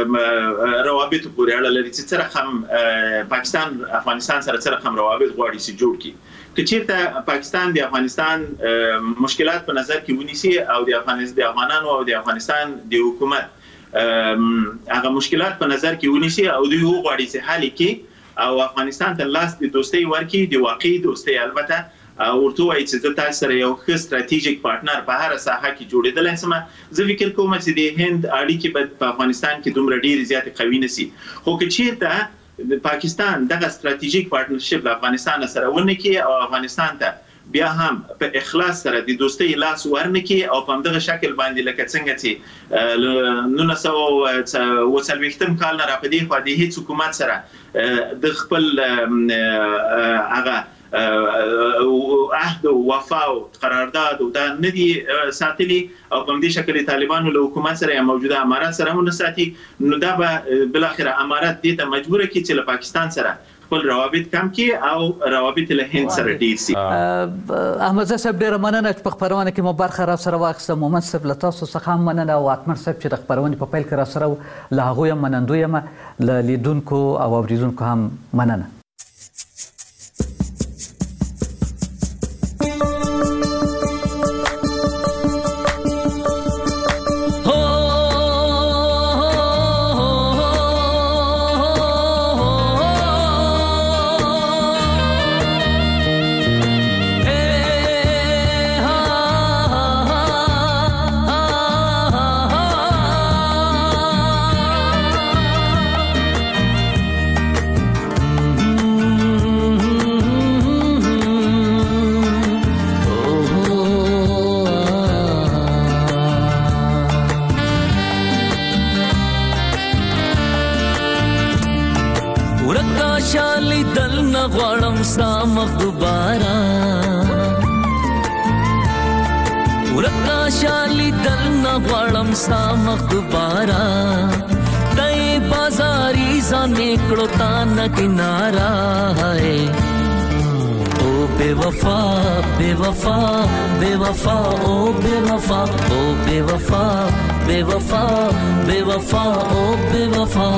روابطو پورې اړه لري چې څه رقم پاکستان افغانستان سره څه رقم روابط غواړي چې جوړ کړي که چېرته پاکستان د افغانستان مشکلات په نظر کې ونیسي او د افغانانو او د افغانستان د حکومت هغه مشکلات په نظر کې ونیسي او دوی وغواړي چې حل کړي او افغانستان ته لاس د دوستۍ ورکړي د واقعي دوستۍ البته ورته وایي چې زه تاسو سره یو ښه ستراتیژیک پارټنر په هره ساحه کې جوړېدلی سم زه فکر کوم چې د هند اړیکې به په افغانستان کې دومره ډېرې زیاتې قوي نه سي خو که چېرته د پاکستان دغه ستراتیژیک پارټنرشپ له افغانستان سره ونه کړي او افغانستان ته بیا هم په اخلاص سره د دوستۍ لاس ورنه کړي او په همدغه شکل باندې لکه څنګه چې نولس سوه اووه څلوېښتم کال نه را په دې خوا د هېڅ حکومت سره د خپل هغه عهد و وفا او قرارداد او دا نه دي ساتلي او په همدې شکل طالبانو له حکومت سره یا موجوده امارات سره هم نه ساتي نو دا به بالاخره امارات دې ته مجبوره کړي چې له پاکستان سره خپل روابط کم کړي او روابط له هند سره ډېر سي. احمد صاحب ډېره مننه چې په خپرونه کې مو برخه را سره واخیسته. مومن صاحب له تاسو څخه هم مننه او اتمر صاحب چې د خپرونې په پیل کې را سره و له هغوی هم منندوی یم له لیدونکو او اورېدونکو هم مننه. غواړم ستا مخ دوباره ورکا شالی دل نه غواړم ستا مخ دوباره دای بازاري ځان کړو تا نه کنارا ہے او بے وفا بے وفا بے وفا او بے وفا او بے وفا بے وفا بے وفا او بے وفا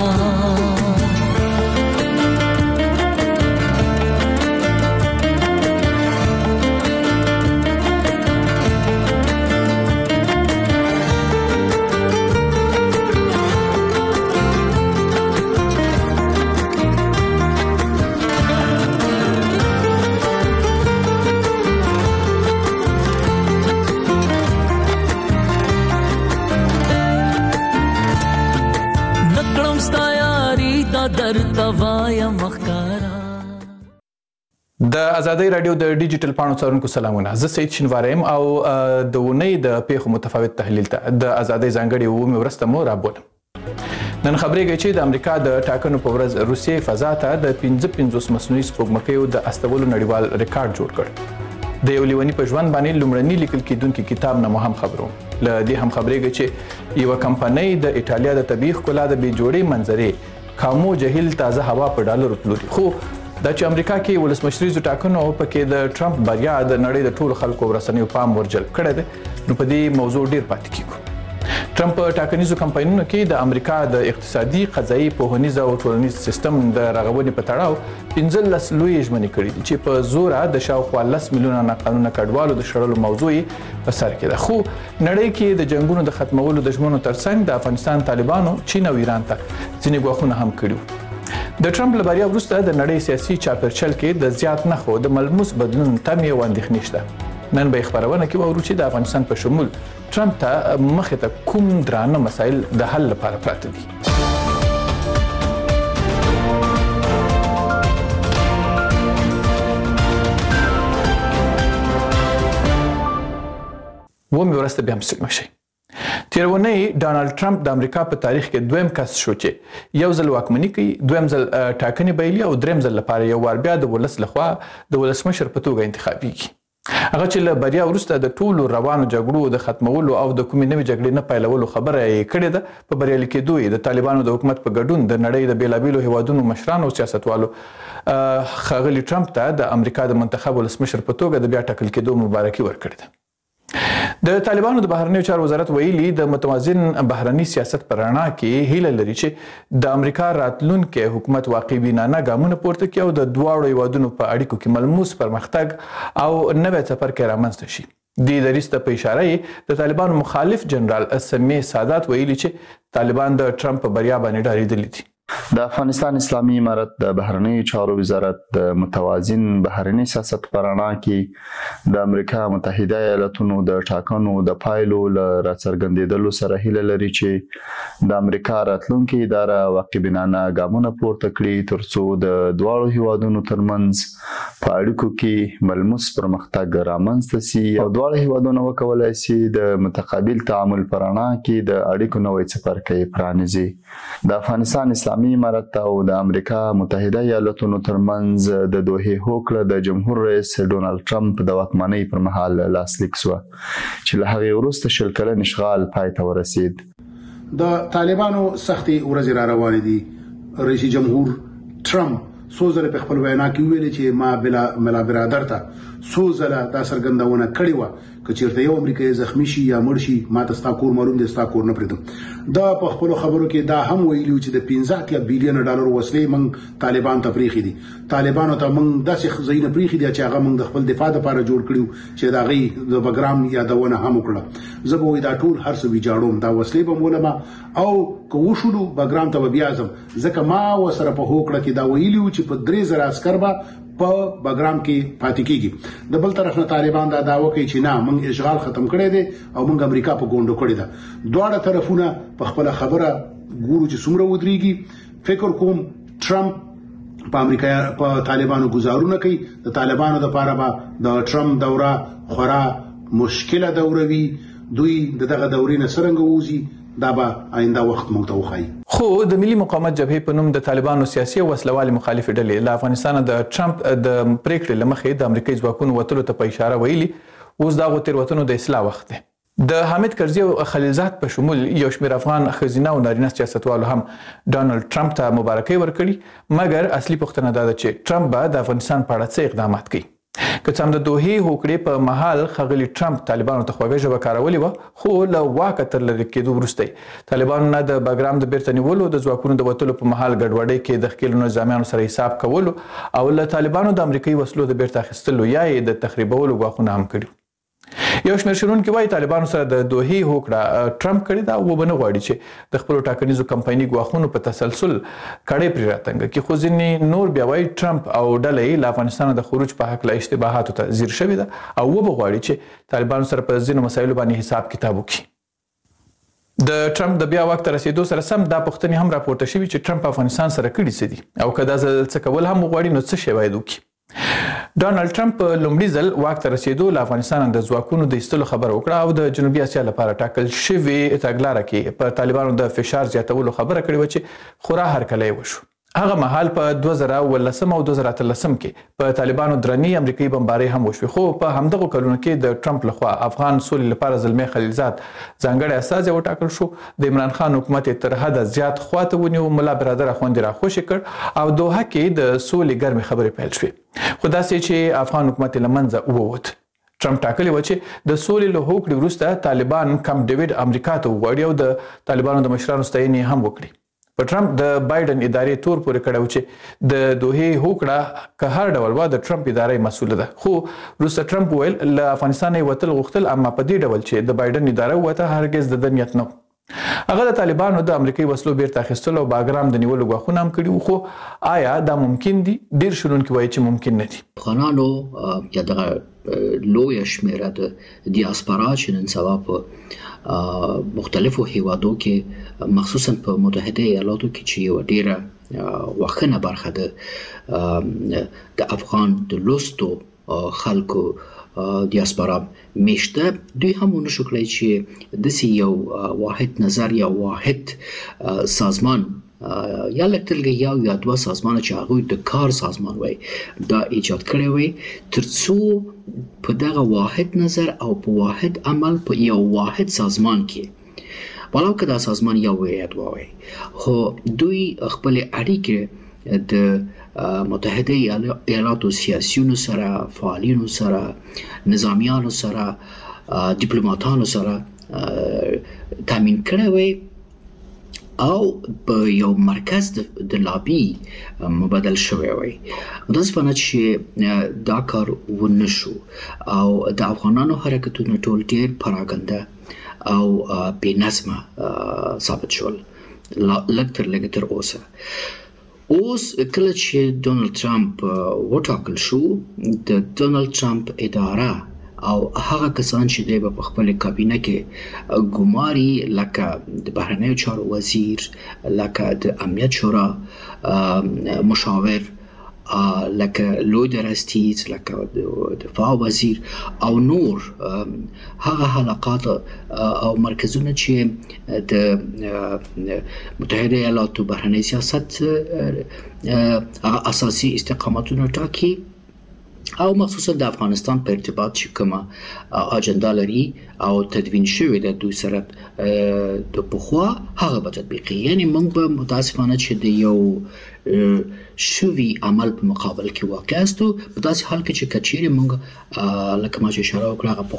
د ازادۍ رادیو د ډیجیټل پاڼو څارونکو سلامونه. زه سید شینواریم او د اونۍ د پیښو متفاوت تحلیل ته د ازادۍ ځانګړې اومې ورسته مو رابولم. نن خبرېږي چې د امریکا د ټاکنو په ورځ روسیې فضا ته د پنځه پنځوس مصنوعي سپوږمکیو د استولو نړیوال ریکارډ جوړ کړ. د یو لیوني په ژوند باندې لومړني لیکل کېدونکي کتاب نه مو هم خبرو. له دې هم خبرېږي چې یوه کمپنۍ د ایټالیا د طبیعي ښکلا د بې جوړې منظرې کامو جهیل تازه هوا په ډالرو پلوري. خو دا چې امریکا کې ولسمشریزو ټاکنو پکې د ټرمپ بریا د نړۍ د ټولو خلکو رسنیو پام ورجلب کړی دی، نو په دې موضوع ډیر پاتې کیږو. ټرمپ په ټاکنیزو کمپاینونو کې د امریکا د اقتصادي، قضایي، پوهنیز او ټولنیز سیستم د رغونې په تړاو پنځلس لویې ژمنې کړې دي چې په زوره د شاوخوا لس میلیونه ناقانونه کډوالو د شړلو موضوع یې په سر کې ده. خو نړۍ کې د جنګونو د ختمولو د ژمنو ترڅنګ د افغانستان طالبانو چین او ایران ته ځینې ګواښونه هم کړي. د ټرمپ له بریا وروسته د نړۍ سیاسي چاپرچل کې د زیات نښو د ملموس بدلون تمې او اندېښنې شته. نن به خبرونه کې واورو چې د افغانستان په شمول ټرمپ ته مخې ته کوم درانه مسایل د حل لپاره پراته دي. ومې ورسته بیا هم سلمه شي. تیرونی ډانلډ ټرمپ د امریکا په تاریخ کې دویم کس شو چې یو ځل واکمني کوي، دویم ځل ټاکنې بایلي او دریم ځل لپاره یو وار بیا د ولس لخوا د ولسمشر په توګه انتخابیږي. هغه چې له بریا وروسته د ټولو روانو جګړو د ختمولو او د کومې نوې جګړې نه پیلولو خبره یې کړې ده. په بریالي کېدو یې د طالبانو د حکومت په ګډون د نړۍ د بېلابېلو هیوادونو مشرانو او سیاستوالو ښاغلي ټرمپ ته د امریکا د منتخب ولسمشر په توګه د بیا ټاکل کېدو مبارکي ورکړې ده. د طالبانو د بهرنیو چارو وزارت ویلي د متوازن بهرني سیاست په رڼا کې هیله لري چې د امریکا راتلونکي حکومت واقعي بینانه ګامونه پورته کړي او د دواړو هیوادونو په اړیکو کې ملموس پرمختګ او نوی څپرکی رامنځته شي. دې دریځ ته په اشاره یې د طالبانو مخالف جنرال سمیع سادات ویلي چې طالبان د ټرمپ په بریا باندې ډارېدلي دي. د افغانستان اسلامي امارت د بهرنیو چارو وزارت د متوازن بهرني سیاست په رڼا کې د امریکا متحده ایالاتونو د ټاکنو د پایلو له راڅرګندېدلو سره هیله لري چې د امریکا راتلونکې اداره واقع بینانه ګامونه پورته کړي ترڅو د دواړو هیوادونو ترمنځ په اړیکو کې ملموس پرمختګ رامنځته سي او دواړه هیوادونه وکولای شي د متقابل تعامل په رڼا کې د اړیکو نوې څپرکی پرانیزي. د افغانستان اسلامي امارت او د امریکا متحده ایالاتونو ترمنځ د دوحې هوکړه د جمهور رئیس ډونالډ ټرمپ د واکمنۍ پر مهال لاسلیک شوه چې له هغې وروسته شل کلن اشغال پای ته ورسید. د طالبانو سختې ورځې را روانې دي. رئیس جمهور ټرمپ څو ځله په خپل وینا کې ویلي چې ما بلا ملا برادر ته څو ځله دا څرګندونه کړې وه که چېرته یو امریکایي زخمی شي یا مړ شي ما ته ستا کور معلوم دی، ستا کور نه پرېږدم. دا په خپلو خبرو کې دا هم ویلي و چې د پنځه اتیا بیلیونه ډالر وسلې موږ طالبان ته پرېښي دي. طالبانو ته موږ داسې ځایونه پرېښي دي چې هغه موږ د خپل دفاع دپاره جوړ کړي چې د هغې د بګرام یادونه هم وکړه. زه به وایي دا ټول هر څه ویجاړوم، دا وسلې به مولمه او که وشولو بګرام ته به بیا ځم، ځکه ما ورسره په هوکړه کې دا ویلي و چې په درې زره عسکر به په بګرام کې پاتې کیږي. د بل طرف نه طالبان دا دعوه کوي چې نه موږ اشغال ختم کړی دی او موږ امریکا په ګونډو کړی ده. دواړه طرفونه په خپل خبره ګورو چې څومره ودرېږي. فکر کوم ټرمپ په امریکا په طالبانو گزارونه کوي. د طالبانو لپاره به د ټرمپ دوره خورا مشکله دوره وي. دوی دغه دورې نه څرنګه ووځي دا به آینده وخت موږ ته وښایي. خو د ملي مقاومت جبهې په نوم د طالبانو سیاسي او وسلوالې مخالفې ډلې له افغانستانه د ټرمپ د پریکړې له مخې د امریکایي ځواکونو وتلو ته په اشاره ویلي اوس د هغو تېروتنو د اصلاح وخت دی. د حامد کرزي او خلیلزاد په شمول یو شمېر افغان ښځینه او نارینه سیاستوالو هم ډانلډ ټرمپ ته مبارکۍ ورکړي، مګر اصلي پوښتنه دا ده چې ټرمپ به د افغانستان په اړه څه اقدامات کوي. که څه هم د دوحې هوکړې په مهال ښاغلي ټرمپ طالبانو ته خوږه ژبه کارولې وه، خو له واکه تر لرې کېدو وروسته طالبانو نه د بګرام د بیرته نیولو، د ځواکونو د وتلو په مهال ګډوډۍ کې د ښکېلو نظامیانو سره حساب کولو او له طالبانو د امریکایي وسلو د بیرته اخیستلو یا یې د تخریبولو ګواښونه هم کړي. یو شمېر شنونکي وایي طالبانو سره د دوحې هوکړه ټرمپ کړې ده او وبه نه غواړي چې د خپلو ټاکنیزو کمپایني ګواښونو په تسلسل کړۍ پرې راتنګه کړي. خو ځینې نور بیا وایي ټرمپ او ډله یې له افغانستانه د خروج په هکله اشتباهاتو ته ځیر شوې ده او وبه غواړي چې طالبانو سره په ځینو مسایلو باندې حساب کتاب وکړي. د ټرمپ د بیا واک ته رسیدو سره سم دا پوښتنې هم راپورته شوي چې ټرمپ افغانستان سره کړي څه دي او که دا ځل څه کول هم وغواړي نو څه شی باید وکړي. ډانلډ ټرمپ لومړي ځل واک ته رسیدو له افغانستان د ځواکونو د ایستلو خبره وکړه او د جنوبي اسیا لپاره ټاکل شوی تګلاره کې په طالبانو د فشار زیاتولو خبره کړې و چې خورا هرکلی وشو. هغه مهال په دوه زره ولسم او دوه زره اتلسم کې په طالبانو درنې امریکایي بمبارۍ هم وشوې، خو په همدغو کلونو کې د ټرمپ لخوا افغان سولې لپاره زلمی خلیلزاد ځانګړی استازی وټاکل شو. د عمران خان حکومت تر حده زیات خواته ونیو. ملا برادر اخوندي راخوشي کړ او دوحه کې د سولې ګرمې خبرې پیل شوې، خو داسې چې افغان حکومت له منځه ووت. ټرمپ ټاکلی و چې د سولې له هوکړې وروسته طالبان کم ډیوډ امریکا ته وغواړي او د طالبانو د مشرانو ستاینې هم وکړي. په ټرمپ د بایدن ادارې تور پورې کړی و چې د دوحې هوکړه که هر ډول وه د ټرمپ ادارې مسؤله ده، خو وروسته ټرمپ ویل له افغانستانه یې وتل غوښتل، اما په دې ډول چې د بایدن اداره ووته هرګز د ده نیت نه و. هغه د طالبانو د امریکایي وسلو بیرته اخیستلو او باګرام د نیولو ګواښونه هم کړي وو، خو آیا دا ممکن دي؟ ډېر شنونکي وایي چې ممکن نه دي. افغانانو یا دغه لویه شمېره د دیاسپورا چې نن سبا په مختلفو هیوادو کې مخصوصا په متحده ایالاتو کې چې یو ډیره وخنه برخه ده د افغان د لوستو خلکو دیاسپورا میشته، دوی هم ونشو کړی چې داسې یو واحد نظر یا واحد سازمان یا لکتلګي یا یا دوه سازمانه چې هغوی د کار سازمان وای دا ایجاد کړی وای ترڅو په دغه واحد نظر او په واحد عمل په یو واحد سازمان کې ولو که دا سازمان یو وای یا دوه وای، خو دوی خپل اړیکې د متحده ایالاتو سیاسیونو سره، فعالینو سره، نظامیانو سره، ډیپلوماټانو سره تامین کړی وای او په یو مرکز د لابي مبادل شوی وای. متاسفانه چې دا کار ونه شو او د افغانانو حرکتونه ټول ډېر پراګنده او بې نظمه ثابت شول لږ تر لږه تر اوسه. اوس کله چې ډونالډ ټرمپ وټاکل شو، د ډونالډ ټرمپ اداره او هغه کسان چې دی په خپل کابینه کې ګماري لکه د بهرنیو چارو وزیر، لکه د امنیت شورا مشاور، لکه لوی درستیز، لکه د دفاع وزیر او نور هغه حلقات او مرکزونه چې د متحده ایالاتو بهرنی سیاست هغه اساسي استقامتونه ټاکي او مخصوصا د افغانستان په ارتباط چې کومه اجنډا لري او تدوین شوې ده دوی سره د پخوا هغه به تطبیقي. یعنی موږ به متاسفانه چې د یو شوي عمل په مقابل کې واقع استو، په داسې حال کې چې کچېرې موږ لکه ما چې اشاره وکړه هغه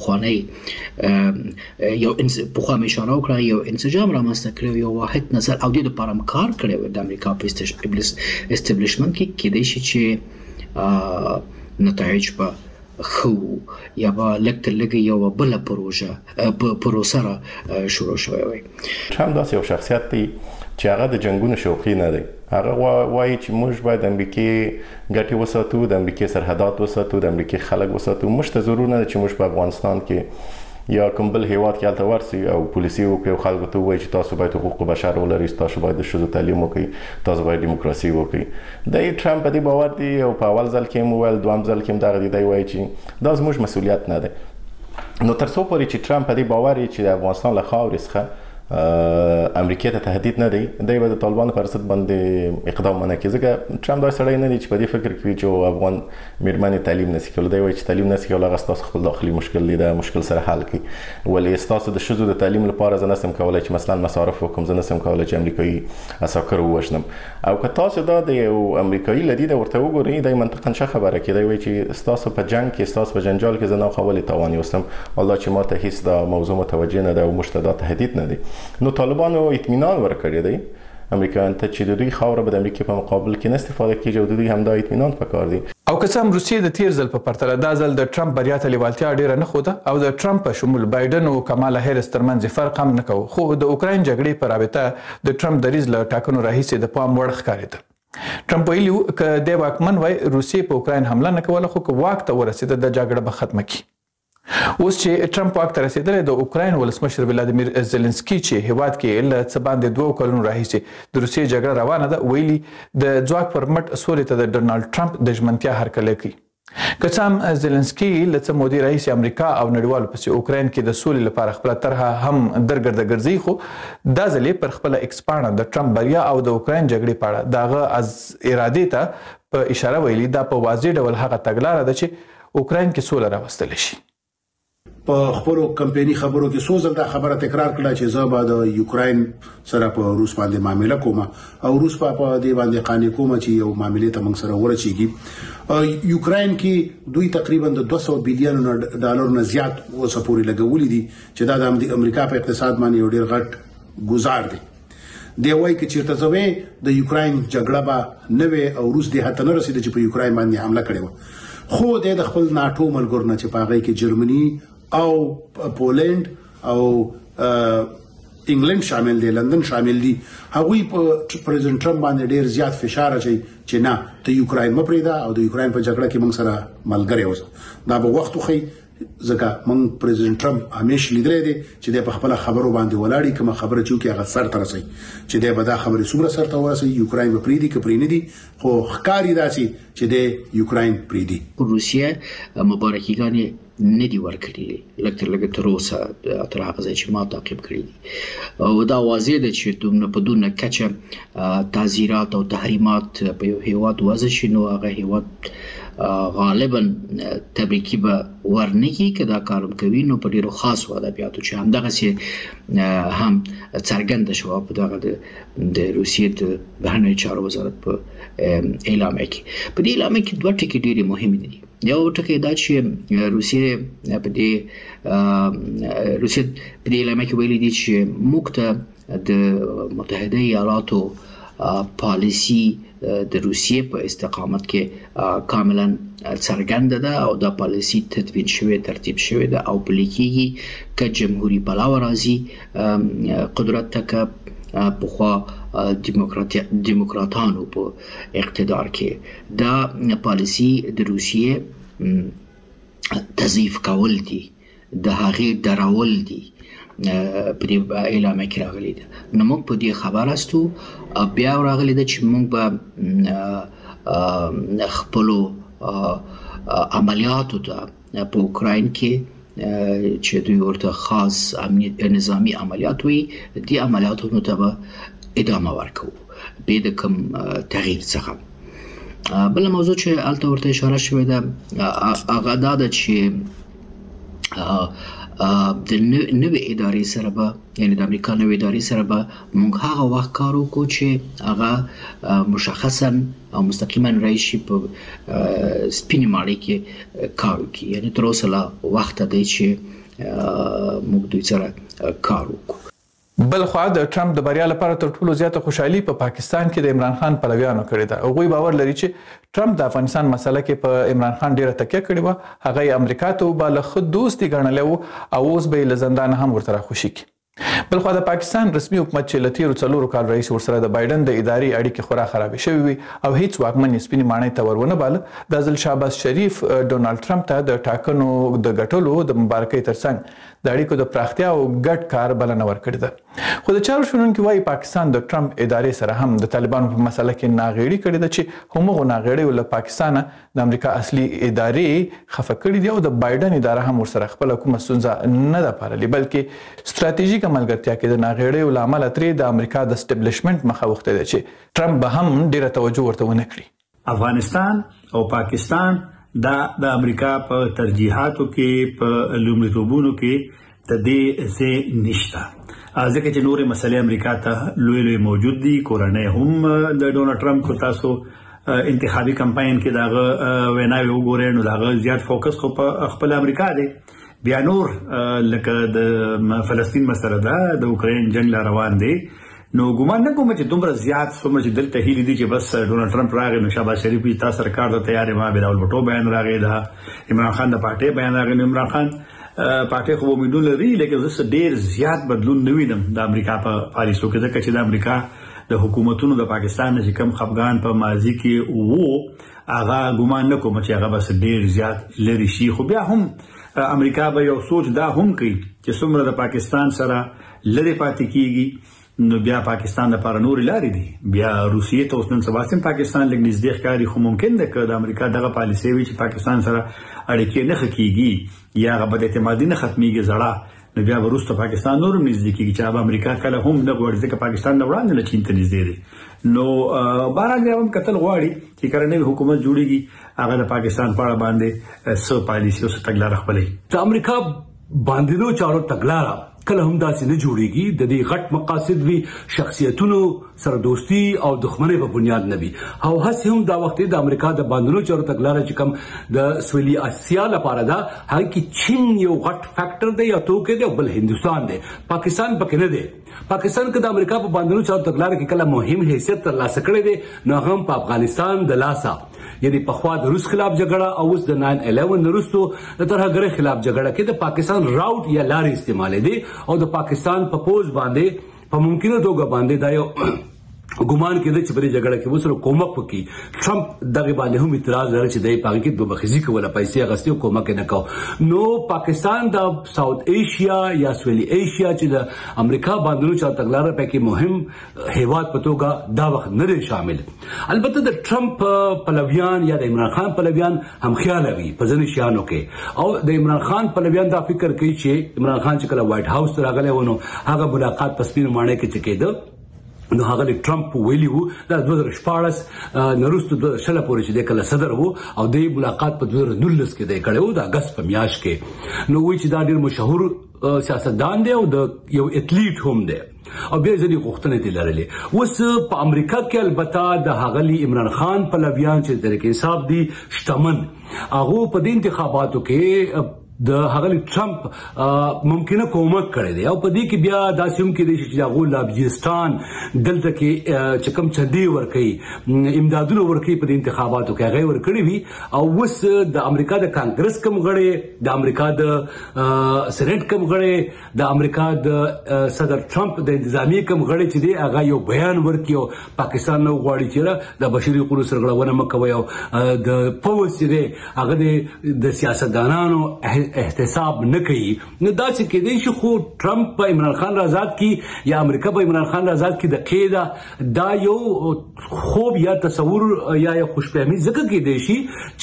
پخوانی یو پخوا مې اشاره وکړه یو انسجام رامنځته کړی، یو واحد نظر او دې دپاره هم کار کړی و د امریکا په استبلیشمنټ کې، کیدای شي چې نتایج به خو یا به لږ تر لږه یوه بله پروژه پروسه را شروع شوی وای. ټرمپ داسې یو شخصیت دی چې هغه د جنګونو شوقي نه دی. هغه وایي چې موږ باید د امریکې ګټې وساتو، د امریکې سرحدات وساتو، د امریکې خلک وساتو. موږ ته ضرور نه ده چې موږ په افغانستان کې یا کوم بل هیواد کې هلته ورسي او پولیسي وکړي او خلکو ته ووایي چې تاسو باید حقوق بشر ولرئ، تاسو باید د ښځو تعلیم وکړئ، تاسو باید دیموکراسي وکړئ. دی ټرمپ په دې باور دی او په اول ځل کې هم وویل، دویم ځل کې هم دغه دی، دی وایي چې دا زموږ مسؤلیت نه دی. نو تر څو پورې چې ټرمپ په دې باور چې د افغانستان له خاورې څخه امریکا ته تهدید نه دی، دی به د طالبانو پر ضد باندې اقدام ونه کړي. ځکه ټرمپ داسې سړی نه دی چې په دې فکر کوي چې افغان میرمنې تعلیم نشي کولی. دی وایي چې تعلیم نشي کولی، هغه ستاسو خپل داخلي مشکل دی، دا مشکل سره حل کړي. ولې ستاسو د ښځو د تعلیم لپاره زه نشم کولی چې مثلا مصارف وکړم، زه نشم کولی چې امریکایي عساکر ووژنم. او که تاسو دا د یو امریکایي له دیده ورته وګورئ، دی منطقا ښه خبره کوي. دی وایي چې ستاسو په جنګ کې، ستاسو په جنجال کې زه ناخوالې تاوان یوستم، والله چې ما ته هیڅ دا موضوع متوجه نه ده او موږ ته دا تهدید نه دی. نو طالبانو اطمینان ورکړی دی امریکایانو ته چې د دوی خاوره به د امریکې په مقابل کې نه استفاده کیږي او د دوی همدا اطمینان پکار دی. او که څه هم روسیې د تیر ځل په پرتله دا ځل د ټرمپ بریا ته لیوالتیا ډیره نه ښوده او د ټرمپ په شمول بایډن او کمالا هیرس ترمنځ فرق هم نه کوو، خو د اوکراین جګړې په رابطه د ټرمپ دریځ له ټاکنو راهیسې د پام وړ ښکارېده. ټرمپ ویلي و که دی واکمن وای روسیې په اوکراین حمله نه کوله، خو که واک ته ورسېده د جګړه به ختمه کړي. اوس چې ټرمپ واک ته رسېدلی، د اوکراین ولسمشر ولادیمیر زلنسکي چې هیواد کې له څه باندې دوه کلونو راهیسې د روسیې جګړه روانه ده، ویلي د ځواک پر مټ سولې ته د ډونالډ ټرمپ د ژمنتیا هرکلی کوي. که څه هم زيلنسکي له څه مودې راهیسې امریکا او نړیوالو پسې اوکراین کې د سولې لپاره خپله طرحه هم درګرده ګرځي، خو دا ځل یې پر خپله ایکس پاڼه د ټرمپ بریا او د اوکراین جګړې په اړه د هغه از ارادې ته په اشاره ویلي دا په واضح ډول هغه تګلاره ده چې اوکراین کې سوله راوستلی شي. په خپلو کمپینی خبرو کې څو ځل دا خبره تکرار کړه چې زه به د یوکراین سره په روس باندې معامله کوم او روس په دې باندې قانې کوم چې یو معاملې ته موږ سره ورچېږي. یوکراین کې دوی تقریبا د دوه سوه بلین ډالر نه زیات اوسه پورې لګولي دي چې دا د امریکا په اقتصاد باندې یو ډېر غټ ګزار دی. دی وایي چې چیرته زوی د یوکراین جګړه به نه وي او روس دې حتی نه رسېده چې په یوکراین باندې حمله کړې وه، خو د خپل ناټو ملګرو نه چې په هغې کې جرمني او پولند او انګلند شامل دي، لندن شامل دي، هغوی په پریزیدنت ټرمپ باندې ډېر زیات فشار اچوي چې نه ته یوکراین مه پرېږده او د یوکراین په جګړه کې موږ سره ملګری اوسه. دا به وخت وښیي ځکه موږ پریزیدنت ټرمپ همیشه لیدلی دی چې دی په خپله خبرو باندې ولاړي، کومه خبره چې وکړي هغه سر ته رسوي چې دی به دا خبرې څومره سر ته ورسوي، یوکراین به پرېږدي که پرې نه دي، خو ښکاري داسې چې دی یوکراین پرېږدي. روسیه مبارکیګانې نه دي ورکړي لږ تر لږه تر اوسه تر هغه ځای چې ما تعقیب کړي دي او دا واضح ده چې دومره په دونه کچه تعزیرات او تحریمات په یو هیواد وضع شي نو هغه هیواد غالبا تبریکي به ورنکي که دا کارم کوي نو په ډیرو خاصو ادبیاتو چې همدغسې هم څرګنده شوه په دغه د روسیې د بهرنیو چارو وزارت په اعلامیه کې. په دې اعلامیه کې دوه ټکي ډېرې مهمې دي. یو ټکی دا چې روسیې په دې روسیې په دې اعلامیه کې ویلي دي چې موږ ته د متحده ایالاتو پالیسي د روسیې په استقامت کې کاملا څرګنده ده او دا پالیسي تدوین شوې ترتیب شوې ده او پلي کېږي که جمهوري پلوه راځي قدرت ته که پخوا دیموکراتانو په اقتدار کې. دا پالیسي د روسیې تضعیف کول دي، د هغې درول دي، په دې اعلامیه کې راغلي ده. نو موږ په دې خبر استو بیا راغلي ده چې موږ به خپلو عملیاتو ته په اوکراین کې چې دوی ورته خاص نظامی عملیات وي دې عملیاتو ته به ادامه ورکوو بې د کوم تغییر څخه. بله موضوع چې هلته ورته اشاره شوې ده هغه دا ده چې د نوې ادارې سره به یعنې د امریکا نوې ادارې سره به موږ هغه وخت کار وکړو چې هغه مشخصا او مستقیما راشي په سپینې ماڼۍ کې کار وکړي، یعنې تر اوسه لا وخته دی چې موږ دوی سره کار وکړو. بل خو د ټرمپ د بریا لپاره تر ټولو زیاته خوشحالي په پاکستان کې د عمران خان پلویانو کړې ده. هغوی باور لري چې ټرمپ د افغانستان مسله کې په عمران خان ډیره تکیه کړې وه، هغه یې امریکا ته وباله، ښه دوست یې ګڼلی و او اوس به یې له زندانه هم ورته راخوشي کړي. بلخوا د پاکستان رسمي حکومت چې له تیرو څلورو کال راهیسې ورسره د بایډن د ادارې اړیکې خورا خرابې شوې وي او هیڅ واکمن یې سپینې ماڼۍ ته ور ونه باله، دا ځل شهباز شریف ډونالډ ټرمپ ته د ټاکنو د ګټلو د مبارکۍ ترڅنګ د اړیکو د پراختیا او ګډ کار بلنه ورکړې ده. خو د چارو شنونکي وایي پاکستان د ټرمپ ادارې سره هم د طالبانو په مسله کې ناغېړي کړې ده چې همغو ناغېړیو له پاکستانه د امریکا اصلي ادارې خفه کړي دي او د بایډن اداره هم ورسره خپله کومه ستونزه نه ده پاللې، بلکې ستراتیژیکه ملګرتیا کې د ناغېړیو له امله ترې د امریکا د اسټبلیشمنټ مخه وښتې ده چې ټرمپ به هم ډېره توجه ورته ونه کړي. افغانستان او پاکستان دا د امریکا په ترجیحاتو کې په لومړیتوبونو کې د دې ځای نشته، ځکه چې نورې مسلې امریکا ته لوی لوی موجود دي. کورنۍ هم د ډونالډ ټرمپ کو تاسو انتخابي کمپاین کې داغه ویناوي وګورئ نو داغه زیات فوکس خو په خپل امریکا دی. بیا نور لکه د فلسطین مسله ده، د اوکراین جنگ لا روان دی، نو ګومان نه کوم چې دومره زیات څومره چې دلته هیلې دي چې بس ډونالډ ټرمپ راغی نو شهباز شریف وي تا سرکار ته تیار یم، بلاول بټو بیان راغی، دا عمران خان د پارټۍ بیان راغی. عمران خان پارټۍ خو امیدونه لري لیکن زه ډېر زیات بدلون نه وینم د امریکا په پالیسو کې، ځکه چې د امریکا د حکومتونو د پاکستان نه چې کوم خفګان په ماضي کې وو هغه ګومان نه کوم چې هغه بس ډېر زیات لرې شي. خو بیا هم امریکا به یو سوچ دا هم کوي چې څومره د پاکستان سره لرې پاتې کیږي نو بیا پاکستان لپاره نور لارې دي. بیا روسیې ته اوس نن سبا سم پاکستان لږ نږدې ښکاري، خو ممکن ده که د امریکا دغه پالیسي وي چې پاکستان سره اړیکې نه ښه کیږي یا هغه بد اعتمادي نه ختمیږي زړه، نو بیا وروسته پاکستان نور نږدې کیږي چې اب امریکا کله هم نه غواړي ځکه پاکستان نه وړاندې له چین ته نږدې دی. نو بهرحال بیا هم کتل غواړي چې کله نوی حکومت جوړیږي هغه د پاکستان په اړه باندې څه پالیسي او څه تګلاره خپلوي. د امریکا باندې چارو تګلاره کله هم داسې نه جوړیږي، د دې غټ مقاصد وي، شخصیتونو سره دوستی او دښمنۍ په بنیاد نه وي. او هسې هم دا وخت د امریکا د باندنو چارو تګلاره چې کوم د سویلي اسیا لپاره ده، هغه کې چین یو غټ فیکټر دی یا توکی دی او بل هندوستان دی، پاکستان پکې نه دی. پاکستان که د امریکا په باندنو چارو تګلاره کې کله مهم حیثیت ترلاسه کړی دی، نو هم په افغانستان د لاسه، یعنی پخوا د روس خلاف جګړه او اوس د ناین الیون وروسته د ترهګرۍ خلاف جګړه کې د پاکستان راوټ یا لارې استعمال دي او د پاکستان په پوز باندې په ممکنه توګه باندې دا یو ګمان کېده چې په جګړه کې وسره کومک وکړي. ټرمپ دغه باندې هم اعتراض لري چې د پاکستان په بخزي کوله پیسې اغستې او کومک نه کاوه. نو پاکستان د ساوث ایشیا یا سویلي ایشیا چې د امریکا باندې چا تګلاره پکې مهم هیواد په توګه دا وخت نه دی شامل. البته د ټرمپ پلویان یا د عمران خان پلویان هم خیال وي په ځینې شیانو کې، او د عمران خان پلویان دا فکر کوي چې عمران خان چې کله وایټ هاوس ته راغلی و نو هغه ملاقات په سپین ماڼۍ کې چې کېده، نو هغه ټرمپ ویلي وو دا دوه زره شپاړس نه وروسته دوه زره شل پورې چې دی کله صدر وو او د ملاقات په دوه زره نولس کې دی کړی و د اګست په میاشت کې. نو وایي چې دا ډېر مشهور سیاستدان دی او د یو اتلیټ هم دی او بیا ځینې غوښتنې دې لرلې. اوس په امریکا کې البته د ښاغلي عمران خان پلویان چې تحریک انصاف دي شتمن، هغو په دې انتخاباتو کې د ښاغلي ټرمپ ممکنه کومک کړی دی او په دې کې بیا داسې هم کېدای شي چې هغو لابجستان دلته کې چې کوم چندې ورکوي، امدادونه ورکوي په دې انتخاباتو کې هغه ورکړي وي. او اوس د امریکا د کانګرس کوم غړي، د امریکا د سېنیټ کوم غړي، د امریکا د صدر ټرمپ د انتظامی کوم غړي چې دی هغه یو بیان ورکړي او پاکستان نو غواړي چې د بشري حقوقو سرغړونه مکوي او د پوز چې دی هغه د سیاستدانانو احتساب نه کوي. نو داسې کېدای شي خو ټرمپ په عمران خان رضات کې یا امریکا په عمران خان رضات کې د قیدا دا یو خوب یا تصور یا یو خوشفهمي ځکه کېدای شي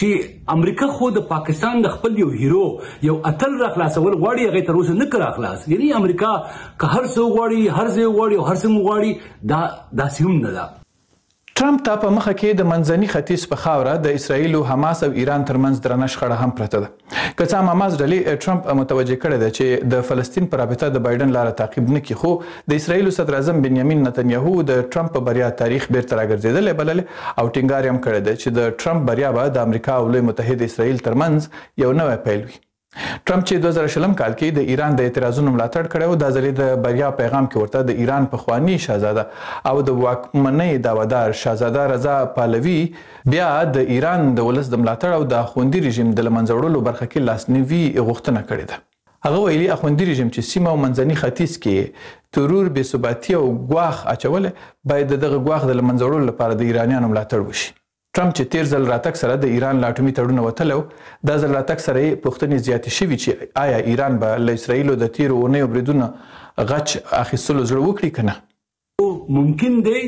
چې امریکا خو د پاکستان د خپل یو هیرو یو اتل را خلاصول غواړي، هغه تر اوسه نه کړ خلاص. یعنی امریکا که هر څه غواړي، هر ځای غواړي او هر څه غواړي، دا داسې هم نه ده. ټرمپ ته په مخه کې د منځني ختیځ په خاوره د اسرایل او حماس او ایران ترمنځ درنه شخړه هم پرته ده. که څه هم حماس ډلې ټرمپ متوجه کړی ده چې د فلسطین پر رابطه د بایدن لاره تعقیب نه کړي، خو د اسرایل صدر اعظم بنیامین نتنیاهو د ټرمپ په بریا تاریخ بیرته راګرځېدل بللې او ټینګار هم کړی ده چې د ټرمپ بریا به د امریکا او لوی متحد اسرایل ترمنځ یو نوی پیل وي. ټرمپ چې دوه زره شلم کال کې د ایران د اعتراضونو ملاتړ کړی و، دا ځل د بریا پیغام کې ورته د ایران پخوانی شاهزاده او د واکمنۍ دعوادار شاهزاده رضا پهلوي بیا د ایران د ولس د ملاتړ او د اخوندي رژیم د له منځه وړلو برخه کې لاسنیوي غوښتنه کړې ده. هغه ویلي اخوندي رژیم چې سیمه او منځني ختیځ کې ترور، بې ثباتي او ګواښ اچول باید دغه ګواښ د له منځه وړلو لپاره د ایرانیانو ملاتړ وشي. ټرمپ چې تیر ځل راتګ سره د ایران له اټومي تړون وتلو، دا ځل راتګ سره یې پوښتنې زیاتې شوي چې آیا ایران به له اسرایلو د تیرو اونیو بریدونو غچ اخیستلو زړه وکړي که نه. ممکن دی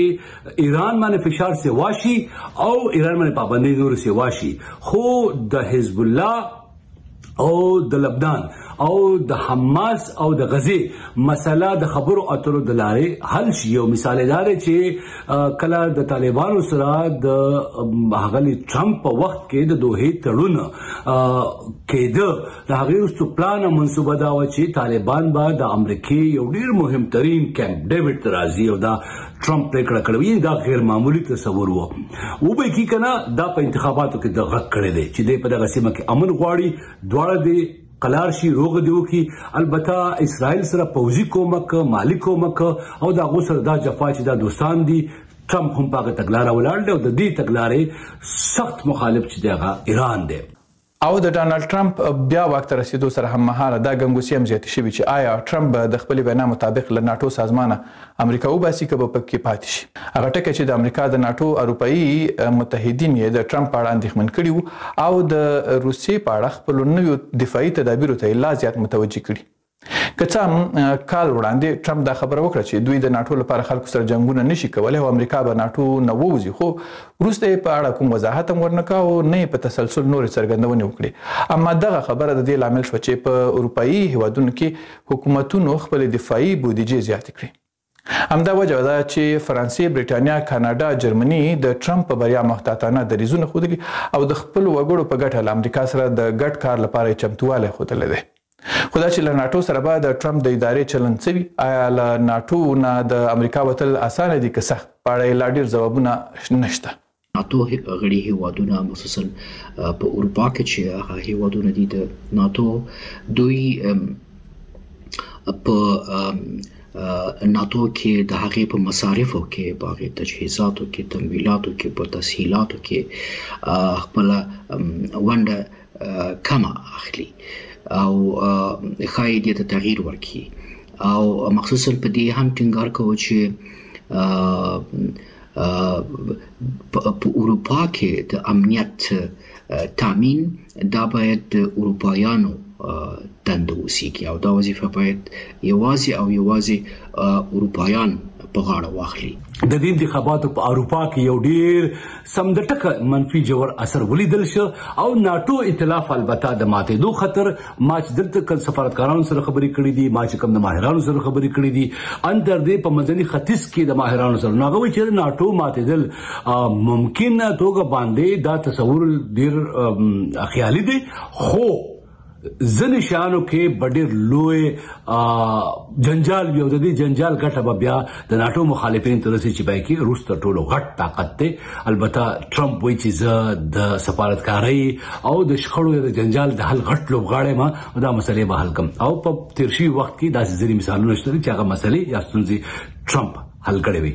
چې ایران باندې فشار سیوا شي او ایران باندې پابندۍ نور سیوا شي، خو د حزب الله او د لبنان او د حماس او د غزې مسله د خبرو اترو د لارې حل شي. یو مثال دا دی چې کله د طالبانو سره د ښاغلي ټرمپ په وخت کې د دوحې تړون کېده، د هغې وروسته پلان او منصوبه دا وه چې طالبان به د امریکې یو ډېر مهمترین کیمپ ډیوډ ته راځي او دا ټرمپ پرېکړه کړې وي. دا غیر معمولي تصور و. وبه کې که نه دا په انتخاباتو کې د غږ کړی دی چې دی په دغه سیمه کې امن غواړي، دواړه دی قلار شي، روغ دی وکړي. البته اسرائیل سره پوځي کومک، مالی کومک او د هغو سره دا جفا چې دا دوستان دي. ټرمپ هم په هغه تګلاره ولاړ دی او د دې تګلارې سخت مخالف چې دی هغه ایران دی. او د ډانلډ ټرمپ بیا واک ته رسیدو سره هم مهاله دا ګنګوسې هم زیاتې شوي چې آیا ټرمپ به د خپلې وینا مطابق له ناټو سازمانه امریکا وباسي که به پکې پاتې شي. هغه ټکی چې د امریکا د ناټو اروپایي متحدین یې د ټرمپ په اړه اندېښمن کړي وو او د روسیې په اړه خپلو نویو دفاعي تدابیرو ته یې لا زیات متوجه کړي. که څه هم کال وړاندې ټرمپ دا خبره وکړه چې دوی د ناټو لپاره خلکو سره جنګونه نشي کولی او امریکا به ناټو نه ووځي، خو وروسته یې په اړه کوم وضاحت هم ورنه کړ او نه یې په تسلسل نورې څرګندونې وکړې. اما دغه خبره د دې لامل شوه چې په اروپایي هیوادونو کې حکومتونو خپل دفاعي بودیجې زیاتې کړې. همدا وجه ده چې فرانسې، بریټانیا، کاناډا، جرمني د ټرمپ په بریا محتاطانه دریځونه ښودلي او د خپلو وګړو په ګټه له امریکا سره د ګډ کار لپاره یې چمتووالی ښودلی دی. خو دا چې له ناټو سره به د ټرمپ د ادارې چلند څه وي، آیا له ناټو نه د امریکا وتل اسانه دي که سخت، په اړه یې لا ډېر ځوابونه نشته. ناتو غړي هیوادونه خصوصا په اروپا کې چې هغه هیوادونه دي د ناتو، دوی په ناتو کې د هغې په مصارفو کې، په هغې تجهیزاتو کې، تمویلاتو کې، په تسهیلاتو کې خپله ونډه کمه اخلي او ښایي دې ته تغییر ورکړي. او مخصوصا په دې هم ټینګار کوو چې په اروپا کې د امنیت تامین دا باید د اروپایانو دنده وسیږي او دا وظیفه باید یوازې او یوازې اروپایان په غاړه واخلي. د دې انتخاباتو په اروپا کې یو ډیر سم د ټکه منفي جوړ اثر ولیدل شو او ناټو ائتلاف البته د ماتېدو خطر، ما چې دلته کل سفارتکارانو سره خبرې کړې دي، ما چې کوم د ماهرانو سره خبرې کړې دي، ان تر دې په منځني ختیځ کې د ماهرانو سره نو هغه وایي چې ناټو ماتېدل ممکن توګه باندې دا تصور ډیر خیالي دی، خو ځینې شیانو کې به ډېر لوی جنجال وي او د دې جنجال ګټه به بیا د ناټو مخالفین ته رسي چې باید کې روس تر ټولو غټ طاقت دی. البته ټرمپ وایي چې زه د سفارتکارۍ او د شخړو د جنجال د حل غټ لوبغاړی یم او دا مسلې به حل کړم. او په تیر شوي وخت کې داسې ځینې مثالونه شته چې هغه مسلې یا ستونزې ټرمپ حل کړې وي.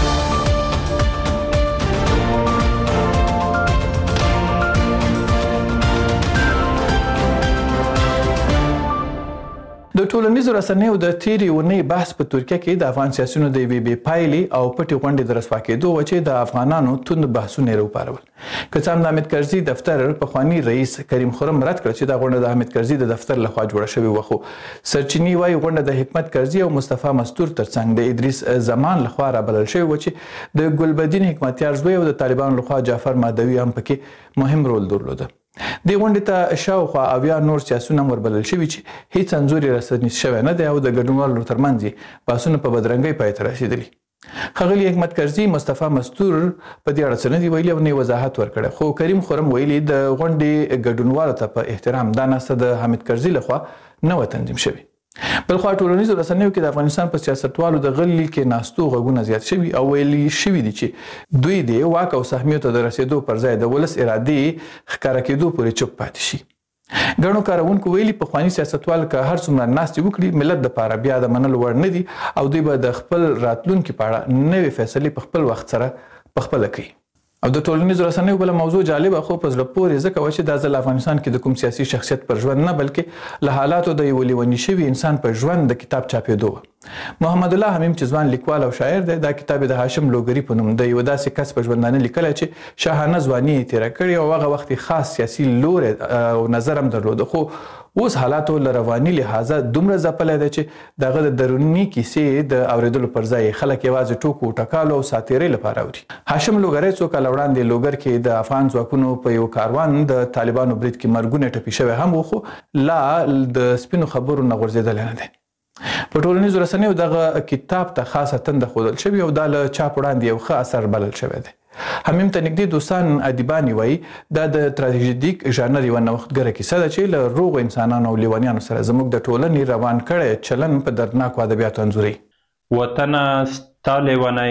د ټولنیزو رسنیو د تیرې اونۍ بحث په ترکیه کې د افغان سیاسیونو د یوې بې پایلې او پټې غونډې د رسوا کېدو وه چې د افغانانو توند بحثونه یې راوپارول. که څه هم د حامد کرزي دفتر پخواني رئیس کریم خرم رد کړه چې دا غونډه د حامد کرزي د دفتر لخوا جوړه شوې وه، خو سرچینې وایي غونډه د حکمت کرزي او مصطفی مستور ترڅنګ د ادریس زمان لخوا رابلل شوې وه چې د ګلبدین حکمتیار زوی او د طالبانو لخوا جعفر مهدوي هم پکې مهم رول درلوده. دې غونډې ته شاوخوا اویا نور سیاسیون هم وربلل شوي چې هیڅ انځور یې رسنیز شوی نه دی او د ګډونوالو ترمنځ یې بحثونه په بدرنګۍ پای ته رسېدلي. ښاغلي حکمت کرزي مصطفی مستور په دې اړه څه نه دي ویلي او نه یې وضاحت ورکړی، خو کریم خرم ویلي د غونډې ګډونوالو ته په احترام دا ناسته د حامد کرزي لخوا نه وه تنظیم شوې. بلخوا ټولنیزو رسنیو کې د افغانستان په سیاستوالو د غلي کې ناستو غږونه زیات شوي او ویلي شوي دي چې دوی د واک او سهمیو ته د رسېدو پر ځای د ولس ارادې ښکاره کېدو پورې چوپ پاتې شي. ګڼو کاروونکو ویلي پخواني سیاستوال که هر څومره ناستې وکړي ملت دپاره بیا د منلو وړ نه دي او دوی به د خپل راتلونکي په اړه نوې فیصلې په خپل وخت سره پخپله کوي. او د ټولنیزو رسنیو بله موضوع جالبه خو په زړه پورې ځکه وه چې دا ځل افغانستان کې د کوم سیاسي شخصیت پر ژوند نه بلکې له حالاتو د یوه لیوني شوي انسان په ژوند د کتاب چاپېدو وه. محمد الله حمیم چې ځوان لیکوال او شاعر دی، دا کتاب د هاشم لوګري په نوم د یوه داسې کس په ژوندانه لیکلی چې شاهانه ځواني یې تېره کړې او هغه وخت خاص سیاسي لوری او نظر هم درلوده، خو اوس حالاتو له رواني لحاظه دومره ځپلی دی چې د هغه د دروني کیسې د اورېدلو پر ځای خلک یوازې ټوکو ټکالو او ساتیرۍ لپاره اوري. هاشم لوګری څو کاله وړاندې لوګر کې د افغان ځواکونو په یو کاروان د طالبانو برید کې مرګونه ټپي شوی هم و، خو لا د سپینو خبرو نه غورځېدلی نه دی. په ټولنیزو رسنیو دغه کتاب ته خاصه تنده ښودل شوې او دا له چاپ وړاندې یو ښه اثر بلل شوی دی. حمیم ته نږدې دوستان ادیبان وایي دا د تراژیدیک ژانر یوه نوښتګره کیسه ده چې له روغو انسانانو او لیونیانو سره زموږ د ټولنې روان کړی چلن په دردناکو ادبیاتو انځوروي. وطنه ستا لیونی،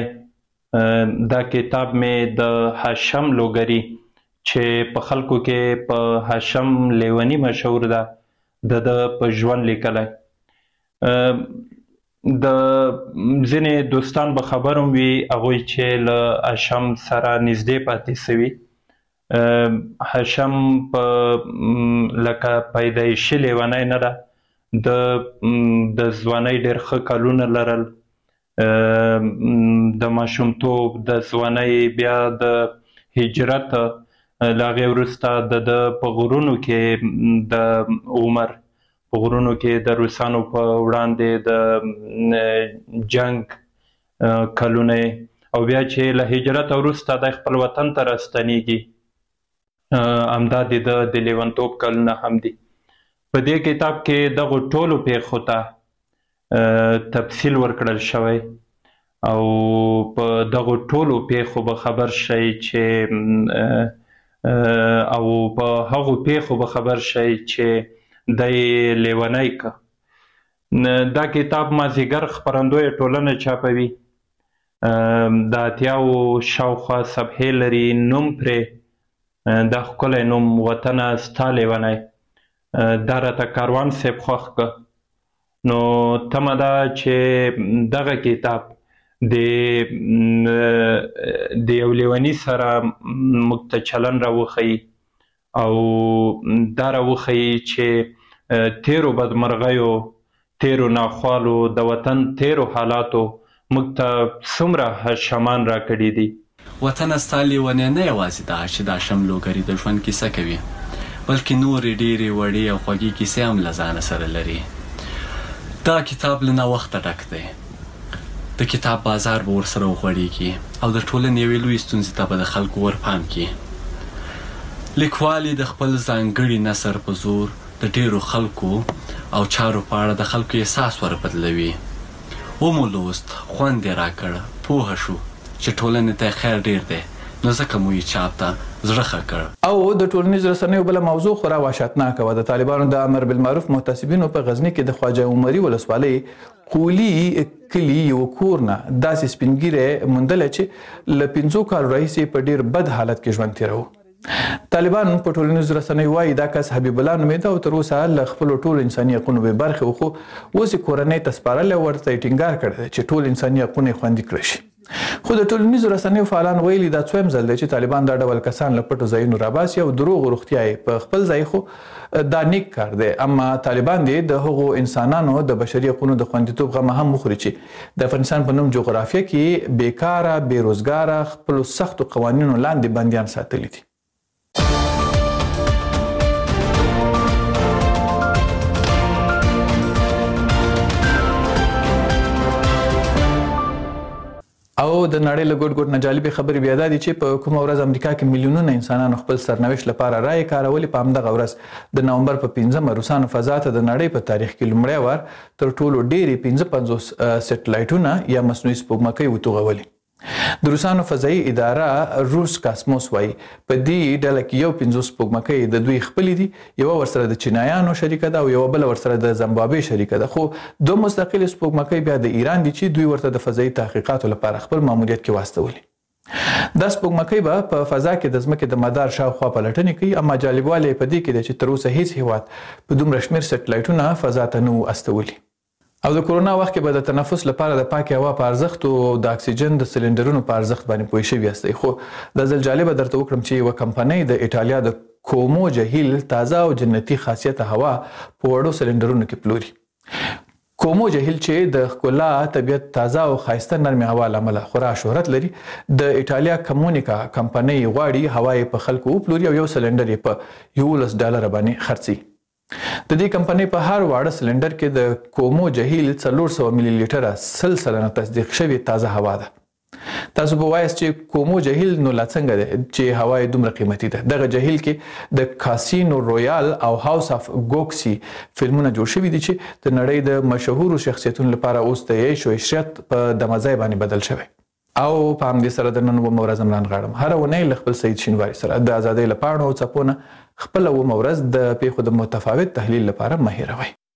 دا کتاب مې د هاشم لوګري چې په خلکو کې په هاشم لیونی مشهور ده د ده په ژوند لیکلی. د ځینې دوستان به خبر هم وي هغوی چې له هاشم سره نږدې پاتې سوي. هاشم په لکه پیدایشي لیونی نه ده، د ځوانۍ ډېر ښه کلونه لرل، د ماشومتوب د ځوانۍ بیا د هجرت له هغې وروسته د ده په غرونو کې د عمر په غرونو کې د روسانو په وړاندې د جنگ کلونه او بیا چې له هجرت وروسته د خپل وطن ته راستنیږي همدا د د لیونتوب کلونه هم دي. په دې کتاب کې دغو ټولو پیښو ته تفصیل ورکړل شوی او په دغو ټولو پیښو به خبر شئ چې او په هغو پیښو به خبر شئ چې دی لیونی که. دا کتاب مازدیګر خپرندویه ټولنه چاپوي، د اتیاو شاوخوا صفحې لري. نوم پرې دا ښکلی نوم وطنه ستا لیونی، دا راته کاروان صاحب خوښ که. نو تمه ده چې دغه کتاب د د یو لیوني سره موږ ته چلن راوښیي او دا راوښیي چې تیرو بدمرغیو، تیرو ناخوالو، د وطن تیرو حالاتو موږ ته څومره شمان راکړي دي. وطنه ستا لیونی نه یوازې دا چې دا شملوګري د ژوند کیسه کوي، بلکې نورې ډېرې وړې او خوږې کیسې هم له ځانه سره لري. دا کتاب له نوښته ډک دی، د کتاب بازار به ورسره وغوړېږي او د ټولنې یوې لویې ستونزې ته به د خلکو ورپام کړي. لیکوال یې د خپل ځانګړي نثر په زور د ډېرو خلکو او چارو په اړه د خلکو احساس وربدلوي. ومو لوست، خوند یې راکړ، پوهه شو چې ټولنې ته خیر ډېر دی، نو ځکه مو یې چاپ ته زړه ښه کړ. او د ټولنیزو رسنیو بله موضوع خورا وحشتناکه وه. د طالبانو د امر بالمعروف محتسبینو په غزني کې د خواجه عمري ولسوالۍ قولي کلي یو کور نه داسې سپینګیری موندلی چې له پنځو کالو راهیسې په ډېر بد حالت کې ژوند تېروه. طالبان په ټولنیزو رسنیو وایي دا کس حبیب الله نومېده او تر اوسه له خپلو ټولو انساني حقونو بې برخې و، خو اوس یې کورنۍ ته سپارلی او ورته یې ټینګار کړی دی چې ټول انساني حقونه یې خوندي کړی شي. خو د ټولنیزو رسنیو فعالان ویلي دا څویم ځل دی چې طالبان دا ډول کسان له پټو ځایونو راباسي او دروغ روغتیا یې په خپل ځای، خو دا نیک کار دی. اما طالبان دی د هغو انسانانو د بشري حقونو د خوندیتوب غمه هم وخوري چې د افغانستان په نوم جغرافیه کې بیکاره، بېروزګاره، خپلو سختو قوانینو لاندې بندیان ساتلي دي. او د نړۍ له ګوټ ګوټ نه جالبې خبرې بیا دا دي چې په کومه ورځ امریکا کې میلیونونه انسانانو خپل سرنوشت لپاره رایې کارولې. په همدغه ورځ د نومبر په پنځمه روسانو فضا ته د نړۍ په تاریخ کې لومړی وار تر ټولو ډېرې پنځه پنځوس سټلایټونه یا مصنوعي سپوږمکۍ وتوغولې. د روسانو فضایي اداره روس کاسموس وایي په دې ډله کې یو پنځوس سپوږمکۍ د دوی خپلې دي، یوه ورسره د چینایانو شریکه ده او یوه بله ورسره د زمبابوې شریکه ده. خو دوه مستقلې سپوږمکۍ بیا د ایران دي چې دوی ورته د فضایي تحقیقاتو لپاره خپل ماموریت کې واستولي. دا سپوږمکۍ به په فضا کې د ځمکې د مدار شاوخوا پلټنې کوي، اما جالبوالی یې په دې کې دی چې تر اوسه هیڅ هیواد په دومره شمېر سټلایټونه فضا ته نه وو استولي. او د کرونا وخت کې به د تنفس لپاره د پاکې هوا په ارزښت او د اکسیجن د سلنډرونو په ارزښت باندې پوه شوي یاستئ. خو دا ځل جالبه درته وکړم چې یوه کمپنۍ د ایټالیا د کومو جهیل تازه او جنتي خاصیته هوا په وړو سلنډرونو کې پلوري. کومو جهیل چې د ښکلا، طبیعت، تازه او ښایسته نرمې هوا له امله خورا شهرت لري، د ایټالیا کمونیکا کمپنۍ غواړي هوا یې په خلکو وپلوري او یو سلنډر یې په یولس ډالره باندې خرڅي. د دې کمپنۍ په هر واړه سلنډر کې د کومو جهیل څلور سوه ملي لیټره سل سلنه تصدیق شوې تازه هوا ده. تاسو به وایاست چې کومو جهیل نو لا څنګه دی چې هوا یې دومره قیمتي ده. دغه جهیل کې د کاسینو رویال او هاوس اف ګوکسي فلمونه جوړ شوي دي چې د نړۍ د مشهورو شخصیتونو لپاره اوس د عیش او عشرت په دمځای باندې بدل شوی. او په همدې سره د نن اوومه ورځ هم رانغاړم. هره اونۍ له خپل سید شینواري سره د ازادۍ له پاڼو او څپو نه خپله اوومه ورځ د پیښو د متفاوت تحلیل لپاره مه هېروئ.